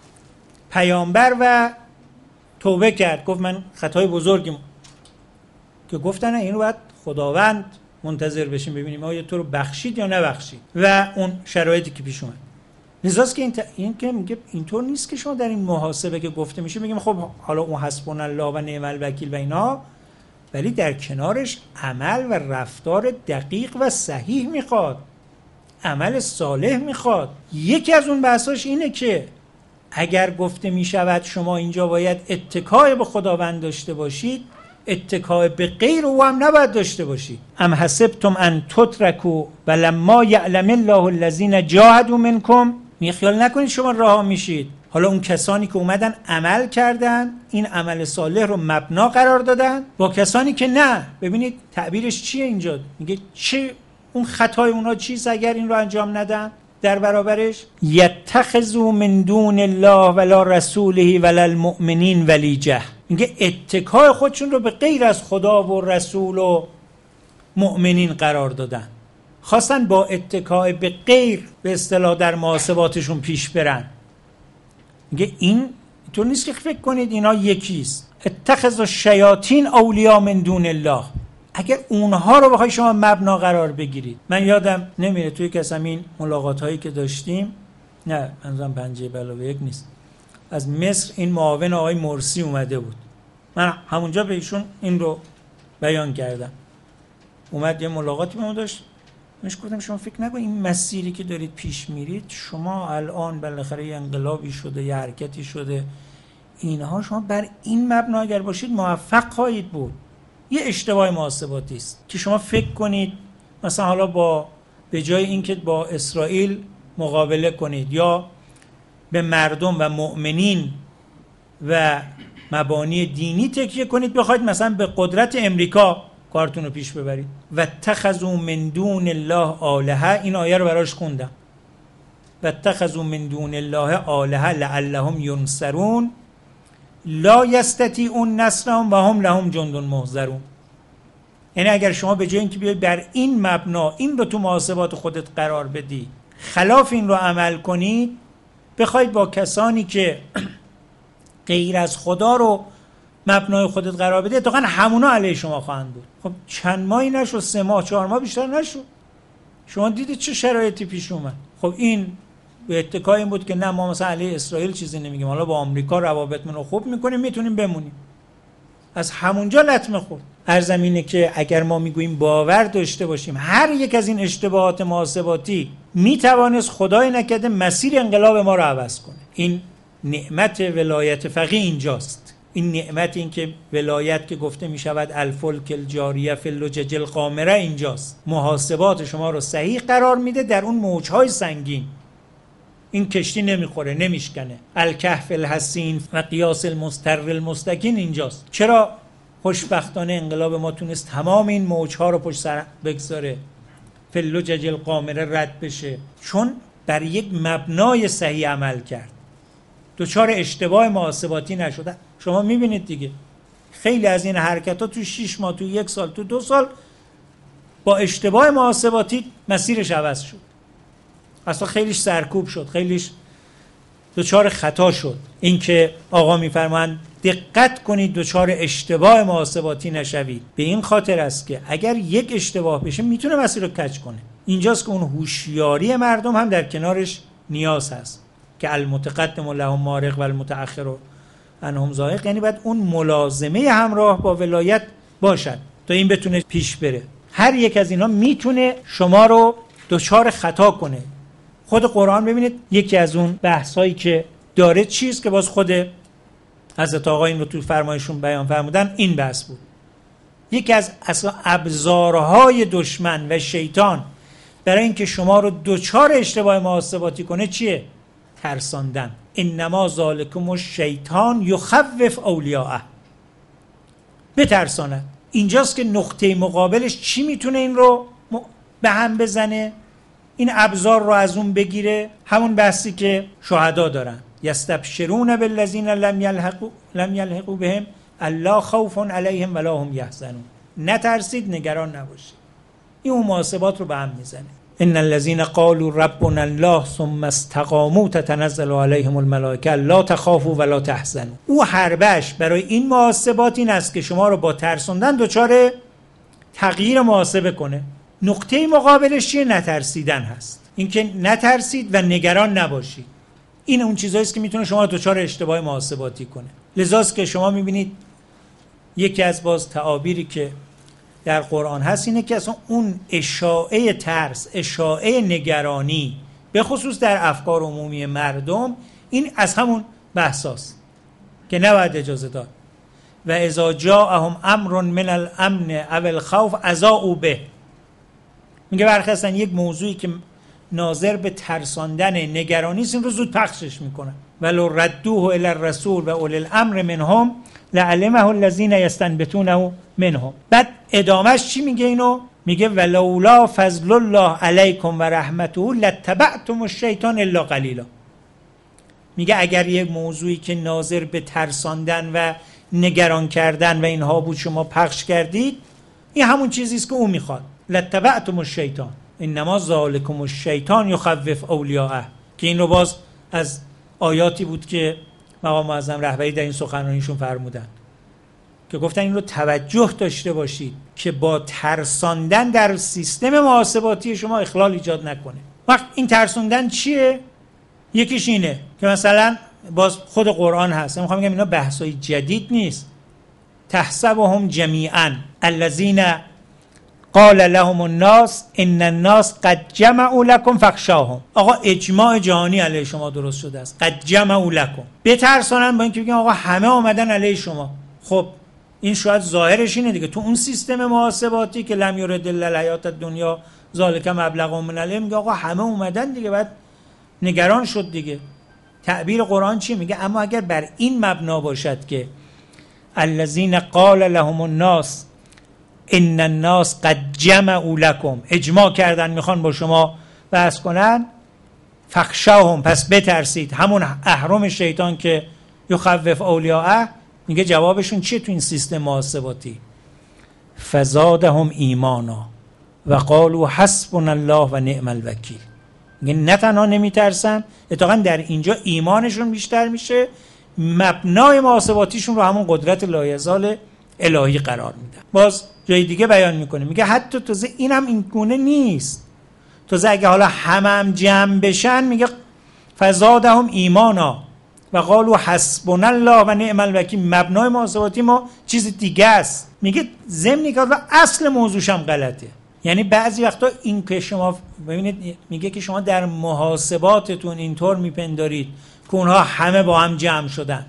پیامبر و توبه کرد، گفت من خطای بزرگی که گفتن اینو باید خداوند منتظر بشیم ببینیم آیا تو رو بخشید یا نبخشید و اون شرایطی که پیش اومد. لذاست که این که میگه اینطور نیست که شما در این محاسبه که گفته میشه بگیم خب حالا اون حسبنا الله و نعم الوکیل و اینا، ولی در کنارش عمل و رفتار دقیق و صحیح میخواد، عمل صالح میخواد. یکی از اون بحثاش اینه که اگر گفته میشود شما اینجا باید اتکای به خداوند داشته باشید، اتکای به غیر او هم نباید داشته باشید. ام حسبتم ان تترکوا ولما یعلم الله الذین جاهدوا منکم، خیال نکنید شما رها میشید، حالا اون کسانی که اومدن عمل کردن این عمل صالح رو مبنا قرار دادن با کسانی که نه. ببینید تعبیرش چیه اینجا، میگه چه اون خطای اونا چیست اگر این رو انجام ندن در برابرش؟ یتخذوا من دون الله ولا رسوله ولا المؤمنین ولیجه. میگه اتکای خودشون رو به غیر از خدا و رسول و مؤمنین قرار دادن، خواستن با اتکای به غیر به اصطلاح در محاسباتشون پیش برن. میگه این تو نیست که فکر کنید اینا یکیست. اتخذوا الشیاطین اولیاء من دون الله. اگر اونها رو بخوای شما مبنا قرار بگیرید، من یادم نمیره توی کس همین ملاقات هایی که داشتیم، نه منظورم 5+1 نیست، از مصر این معاون آقای مرسی اومده بود. من همونجا به ایشون این رو بیان کردم. اومد یه ملاقاتی با ما داشت، منش گفتم شما فکر نکنید این مسیری که دارید پیش میرید، شما الان بالاخره یه انقلابی شده، یه حرکتی شده، اینها شما بر این مبنا اگر باشید موفق خواهید بود. یه اشتباه محاسباتی است که شما فکر کنید مثلا حالا به جای اینکه با اسرائیل مقابله کنید یا به مردم و مؤمنین و مبانی دینی تکیه کنید، بخواید مثلا به قدرت امریکا کارتون رو پیش ببرید. و اتخذوا من دون الله آلهه، این آیه رو براش خوندم. و اتخذوا من دون الله آلهه لعلهم ینصرون لا یستطیعون نصرهم و هم لهم جند محضرون. یعنی اگر شما به جای اینکه بیاید بر این مبنا این رو تو محاسبات خودت قرار بدی، خلاف این رو عمل کنید، بخواید با کسانی که غیر از خدا رو مبنای خودت قرار بده، اتفاقا همونا علیه شما خواهند بود. خب چند ماهی نشد، 3 ماه 4 ماه بیشتر نشد، شما دیدید چه شرایطی پیش اومد. خب این به اتکای این بود که نه ما مثلا علیه اسرائیل چیزی نمیگیم، حالا با آمریکا روابطمون رو خوب میکنیم، میتونیم بمونیم. از همونجا لطمه خورد. عرضم اینه که اگر ما میگوییم باور داشته باشیم هر یک از این اشتباهات محاسباتی میتوانست خدای نکرده مسیر انقلاب ما رو عوض کنه. این نعمت ولایت فقیه اینجاست. این نعمت این که ولایت که گفته می شود الفلک الجاریه فی اللجج القامره اینجاست. محاسبات شما رو صحیح قرار میده در اون موجهای سنگین. این کشتی نمیخوره، نمیشکنه. الکهف الحسین و قیاس المستر المستکین اینجاست. چرا خوشبختانه انقلاب ما تونست تمام این موجها رو پشت سر بگذاره، فی اللجج القامره رد بشه؟ چون بر یک مبنای صحیح عمل کرد، دچار اشتباه محاسباتی نشده. شما میبینید دیگه خیلی از این حرکت ها تو 6 ماه، تو 1 سال، تو 2 سال با اشتباه محاسباتی مسیرش عوض شد، اصلا خیلیش سرکوب شد، خیلیش دچار خطا شد. این که آقا میفرمایند دقت کنید دچار اشتباه محاسباتی نشوید، به این خاطر است که اگر یک اشتباه بشه میتونه مسیر رو کج کنه. اینجاست که اون هوشیاری مردم هم در کنارش نیاز هست که المتقدم لهم مارق و المتأخر عنهم زائق، یعنی باید اون ملازمه همراه با ولایت باشد تا این بتونه پیش بره. هر یک از اینا میتونه شما رو دچار خطا کنه. خود قرآن ببینید یکی از اون بحثایی که داره چیز که باز خود حضرت آقا این رو تو فرمایشون بیان فرمودن، این بحث بود. یکی از اصلا ابزارهای دشمن و شیطان برای اینکه شما رو دچار اشتباه محاسباتی کنه چیه؟ ترساندن. انما ذالکم الشیطان یخوف اولیاءه، بترساند. اینجاست که نقطه مقابلش چی میتونه این رو به هم بزنه، این ابزار رو از اون بگیره. همون بحثی که شهدا دارن، یستبشرون بالذین لم یلحقوا بهم الا خوف علیهم ولا هم یحزنون. نترسید، نگران نباشید. این اون محاسبات رو به هم میزنه. ان الذين قالوا ربنا الله ثم استقاموا تتنزل عليهم الملائکه لا تخافوا ولا تحزنوا. او حربش برای این محاسبات این است که شما رو با ترسوندن دچار تغییر محاسبه کنه. نقطه مقابلش چیه؟ نترسیدن هست. اینکه نترسید و نگران نباشید. این اون چیزایی است که میتونه شما رو دچار اشتباه محاسباتی کنه. لذاست که شما میبینید یکی از باز تعابیری که در قرآن هست اینه که اصلا اون اشاعه ترس، اشاعه نگرانی به خصوص در افکار عمومی مردم، این از همون بحثاست که نباید اجازه داد. و اذا جاءهم امر من الامن او الخوف اذاعوا به. میگه برخلاف یک موضوعی که ناظر به ترساندن، نگرانی است، این رو زود پخشش میکنن. ولو ردوه الی الرسول و اولی الامر منهم لعلمه الذین یستنبطونه منهم. بعد ادامهش چی میگه اینو؟ میگه ولولا فضل الله علیکم و رحمته لاتبعتم الشیطان الا قلیلا. میگه اگر یه موضوعی که ناظر به ترساندن و نگران کردن و اینها بود شما پخش کردید، این همون چیزی است که او میخواد. لاتبعتم الشیطان انما ذالکم الشیطان یخوف اولیاءه، که این رو باز از آیاتی بود که مقام معظم رهبری در این سخنرانیشون فرمودن که گفتن این رو توجه داشته باشید که با ترساندن در سیستم محاسباتی شما اخلال ایجاد نکنه. وقت این ترساندن چیه؟ یکیش اینه که مثلا باز خود قرآن هست. میخوام بگم اینا بحثای جدید نیست. تحسبهم جمیعا الذین قال لهم الناس ان الناس قد جمعوا لكم فاخشاهم. آقا اجماع جهانی علیه شما درست شده است. قد جمعوا لكم، بترسانن با اینکه بگن آقا همه اومدن علیه شما. خب این شاید ظاهرش اینه دیگه، تو اون سیستم محاسباتی که لم یرد الا الحیات الدنیا ذالک مبلغ من العلم، میگه آقا همه اومدن دیگه، بعد نگران شد دیگه. تعبیر قرآن چی میگه؟ اما اگر بر این مبنا باشد که الذین قال لهم الناس ان الناس قد جمعوا لكم، اجماع کردن میخوان با شما بحث کنن، فخشاهم، پس بترسید. همون اهرم شیطان که یخوف اولیاءه، میگه جوابشون چیه تو این سیستم محاسباتی؟ فزادهم ایمانا و قالوا حسبنا الله و نعم الوکیل. میگه نه تنها نمیترسن، اتفاقا در اینجا ایمانشون بیشتر میشه، مبنای محاسباتیشون رو همون قدرت لایزال الهی قرار میدن. باز جای دیگه بیان میکنه، میگه حتی تازه اینم این گونه نیست، تازه اگه حالا هم جمع بشن، میگه فزادهم ایمانا و قالوا حسبنا الله و نعم الوکیل. مبنای محاسباتی ما چیز دیگه است. میگه ضمن که اصل موضوعش هم غلطه. یعنی بعضی وقتا این که شما ببینید، میگه که شما در محاسباتتون اینطور میپندارید که اونها همه با هم جمع شدن.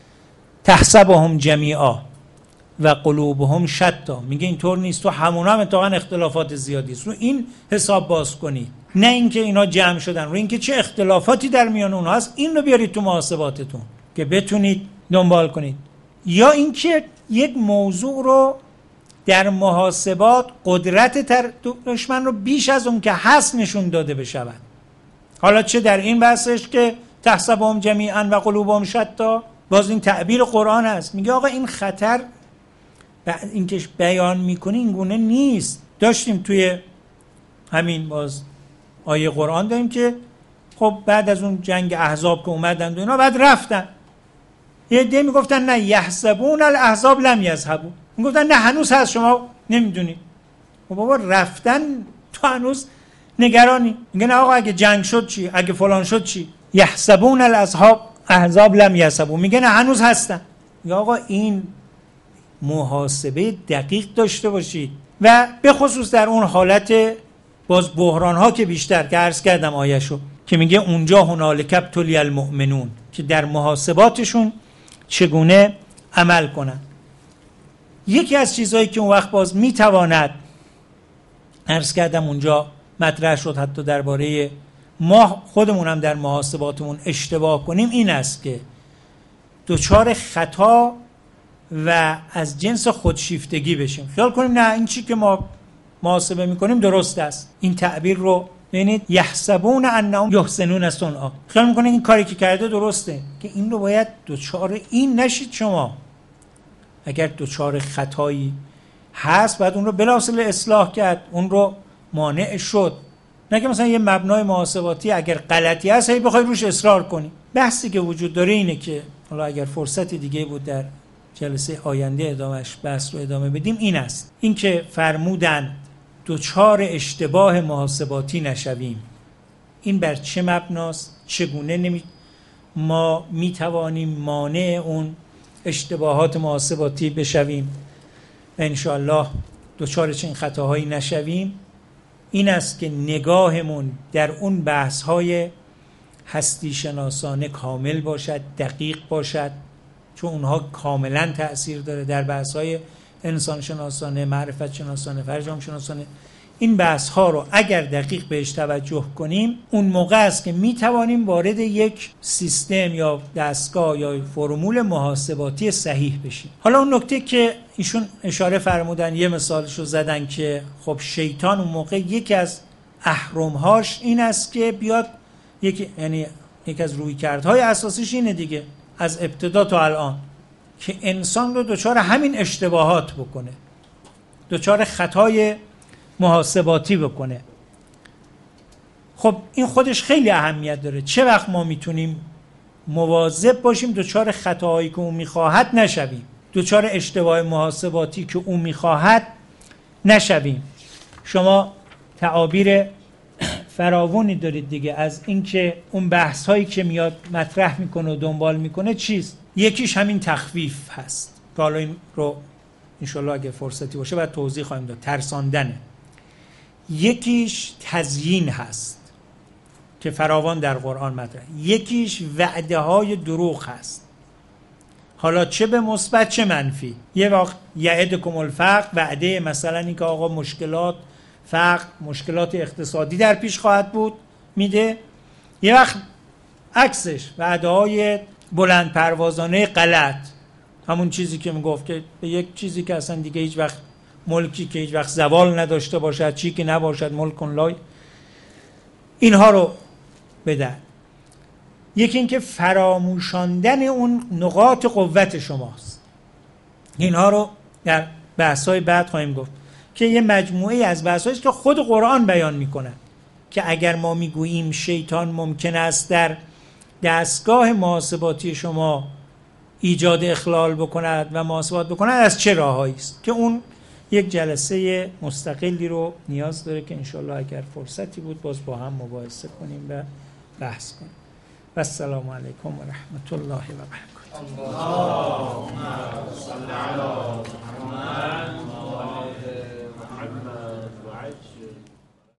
تحسبهم جمیعا و قلوبهم شتا. میگه اینطور نیست، تو همون هم اتفاقا اختلافات زیادی است. رو این حساب باز کنید، نه اینکه اینا جمع شدن، رو اینکه چه اختلافاتی در میان اونها هست، این رو بیارید تو محاسباتتون که بتونید دنبال کنید. یا اینکه یک موضوع رو در محاسبات قدرت دشمن رو بیش از اون که هست نشون داده بشود. حالا چه در این بحثش که تحسبهم جمیعا و قلوبهم شتا، باز این تعبیر قرآن هست. میگه آقا این خطر این که بیان میکنی این گونه نیست. داشتیم توی همین باز آیه قرآن داریم که خب بعد از اون جنگ احزاب که اومدن و اینا بعد رفتن، یه عده میگفتن نه یحسبون الاحزاب لم یذهبوا، میگفتن نه هنوز هست شما نمیدونید. خب بابا رفتن، تو هنوز نگرانی. میگه نه آقا اگه جنگ شد چی، اگه فلان شد چی؟ یحسبون الاحزاب لم یذهبوا، میگه نه هنوز هستن. میگه آقا این محاسبه دقیق داشته باشید و به خصوص در اون حالت باز بحران ها که بیشتر که عرض کردم آیه‌شو که میگه اونجا هنالک ابتلی المؤمنون، که در محاسباتشون چگونه عمل کنن. یکی از چیزهایی که اون وقت باز میتواند، عرض کردم اونجا مطرح شد حتی درباره ما خودمون هم در محاسباتمون اشتباه کنیم، این است که دچار خطا و از جنس خودشیفتگی بشیم، خیال کنیم نه این چی که ما محاسبه میکنیم درست است. این تعبیر رو ببینید، یحسبون انهم یحسنون صنعا، خیال میکنه این کاری که کرده درسته، که این رو باید دچار این نشید. شما اگر دچار خطایی هست باید اون رو بلافاصله اصلاح کرد، اون رو مانع شد، نه که مثلا یه مبنای محاسباتی اگر غلطی هست هی بخوای روش اصرار کنی. بحثی که وجود داره اینه که حالا اگر فرصت دیگه بود در جلسه آینده ادامهش بحث رو ادامه بدیم، این است، این که فرمودن دچار اشتباه محاسباتی نشویم. این بر چه مبناست؟ چگونه ما میتوانیم مانع اون اشتباهات محاسباتی بشویم و انشاءالله دچار چنین خطاهایی نشویم؟ این است که نگاهمون در اون بحث‌های هستی شناسانه کامل باشد، دقیق باشد، چون اونها کاملا تأثیر داره در بحث‌های انسان شناسانه، معرفت شناسانه، فرجام شناسانه. این بحث‌ها رو اگر دقیق بهش توجه کنیم، اون موقع است که میتوانیم وارد یک سیستم یا دستگاه یا فرمول محاسباتی صحیح بشیم. حالا اون نکته که ایشون اشاره فرمودن، یه مثالش رو زدن که خب شیطان اون موقع یکی از اهرم‌هاش این است که بیاد یعنی یکی از رویکردهای اساسیش اینه دیگه، از ابتدا تا الان، که انسان رو دچار همین اشتباهات بکنه، دچار خطای محاسباتی بکنه. خب این خودش خیلی اهمیت داره. چه وقت ما میتونیم مواظب باشیم دچار خطاهایی که اون میخواهد نشویم، دچار اشتباه محاسباتی که اون میخواهد نشویم؟ شما تعابیر فراوانی دارید دیگه از اینکه اون بحث هایی که میاد مطرح میکنه و دنبال میکنه چیست. یکیش همین تخفیف هست که حالا این رو انشالله اگه فرصتی باشه بعد توضیح خواهیم داد، ترساندنه. یکیش تزیین هست که فراوان در قرآن مطرح، یکیش وعده های دروغ هست، حالا چه به مثبت چه منفی. یه وقت یعدکم الفقر، وعده مثلا این که آقا مشکلات فقر، مشکلات اقتصادی در پیش خواهد بود میده. یه وقت عکسش وعده های بلند پروازانه غلط، همون چیزی که میگفت که به یک چیزی که اصلا دیگه هیچ وقت ملکی که هیچ وقت زوال نداشته باشد، چی که نباشد ملک لای، اینها رو بدن. یکی این که فراموشاندن اون نقاط قوت شماست. اینها رو در بحث‌های بعد خواهیم گفت که یه مجموعه از بحث‌هایی که خود قرآن بیان می‌کنه که اگر ما میگوییم شیطان ممکن است در دستگاه محاسباتی شما ایجاد اخلال بکند و محاسبات بکند، از چه راه‌هایی است، که اون یک جلسه مستقلی رو نیاز داره که انشالله اگر فرصتی بود باز با هم مباحثه کنیم و بحث کنیم. و السلام علیکم و رحمت الله و برکاته. اللهم صل علی محمد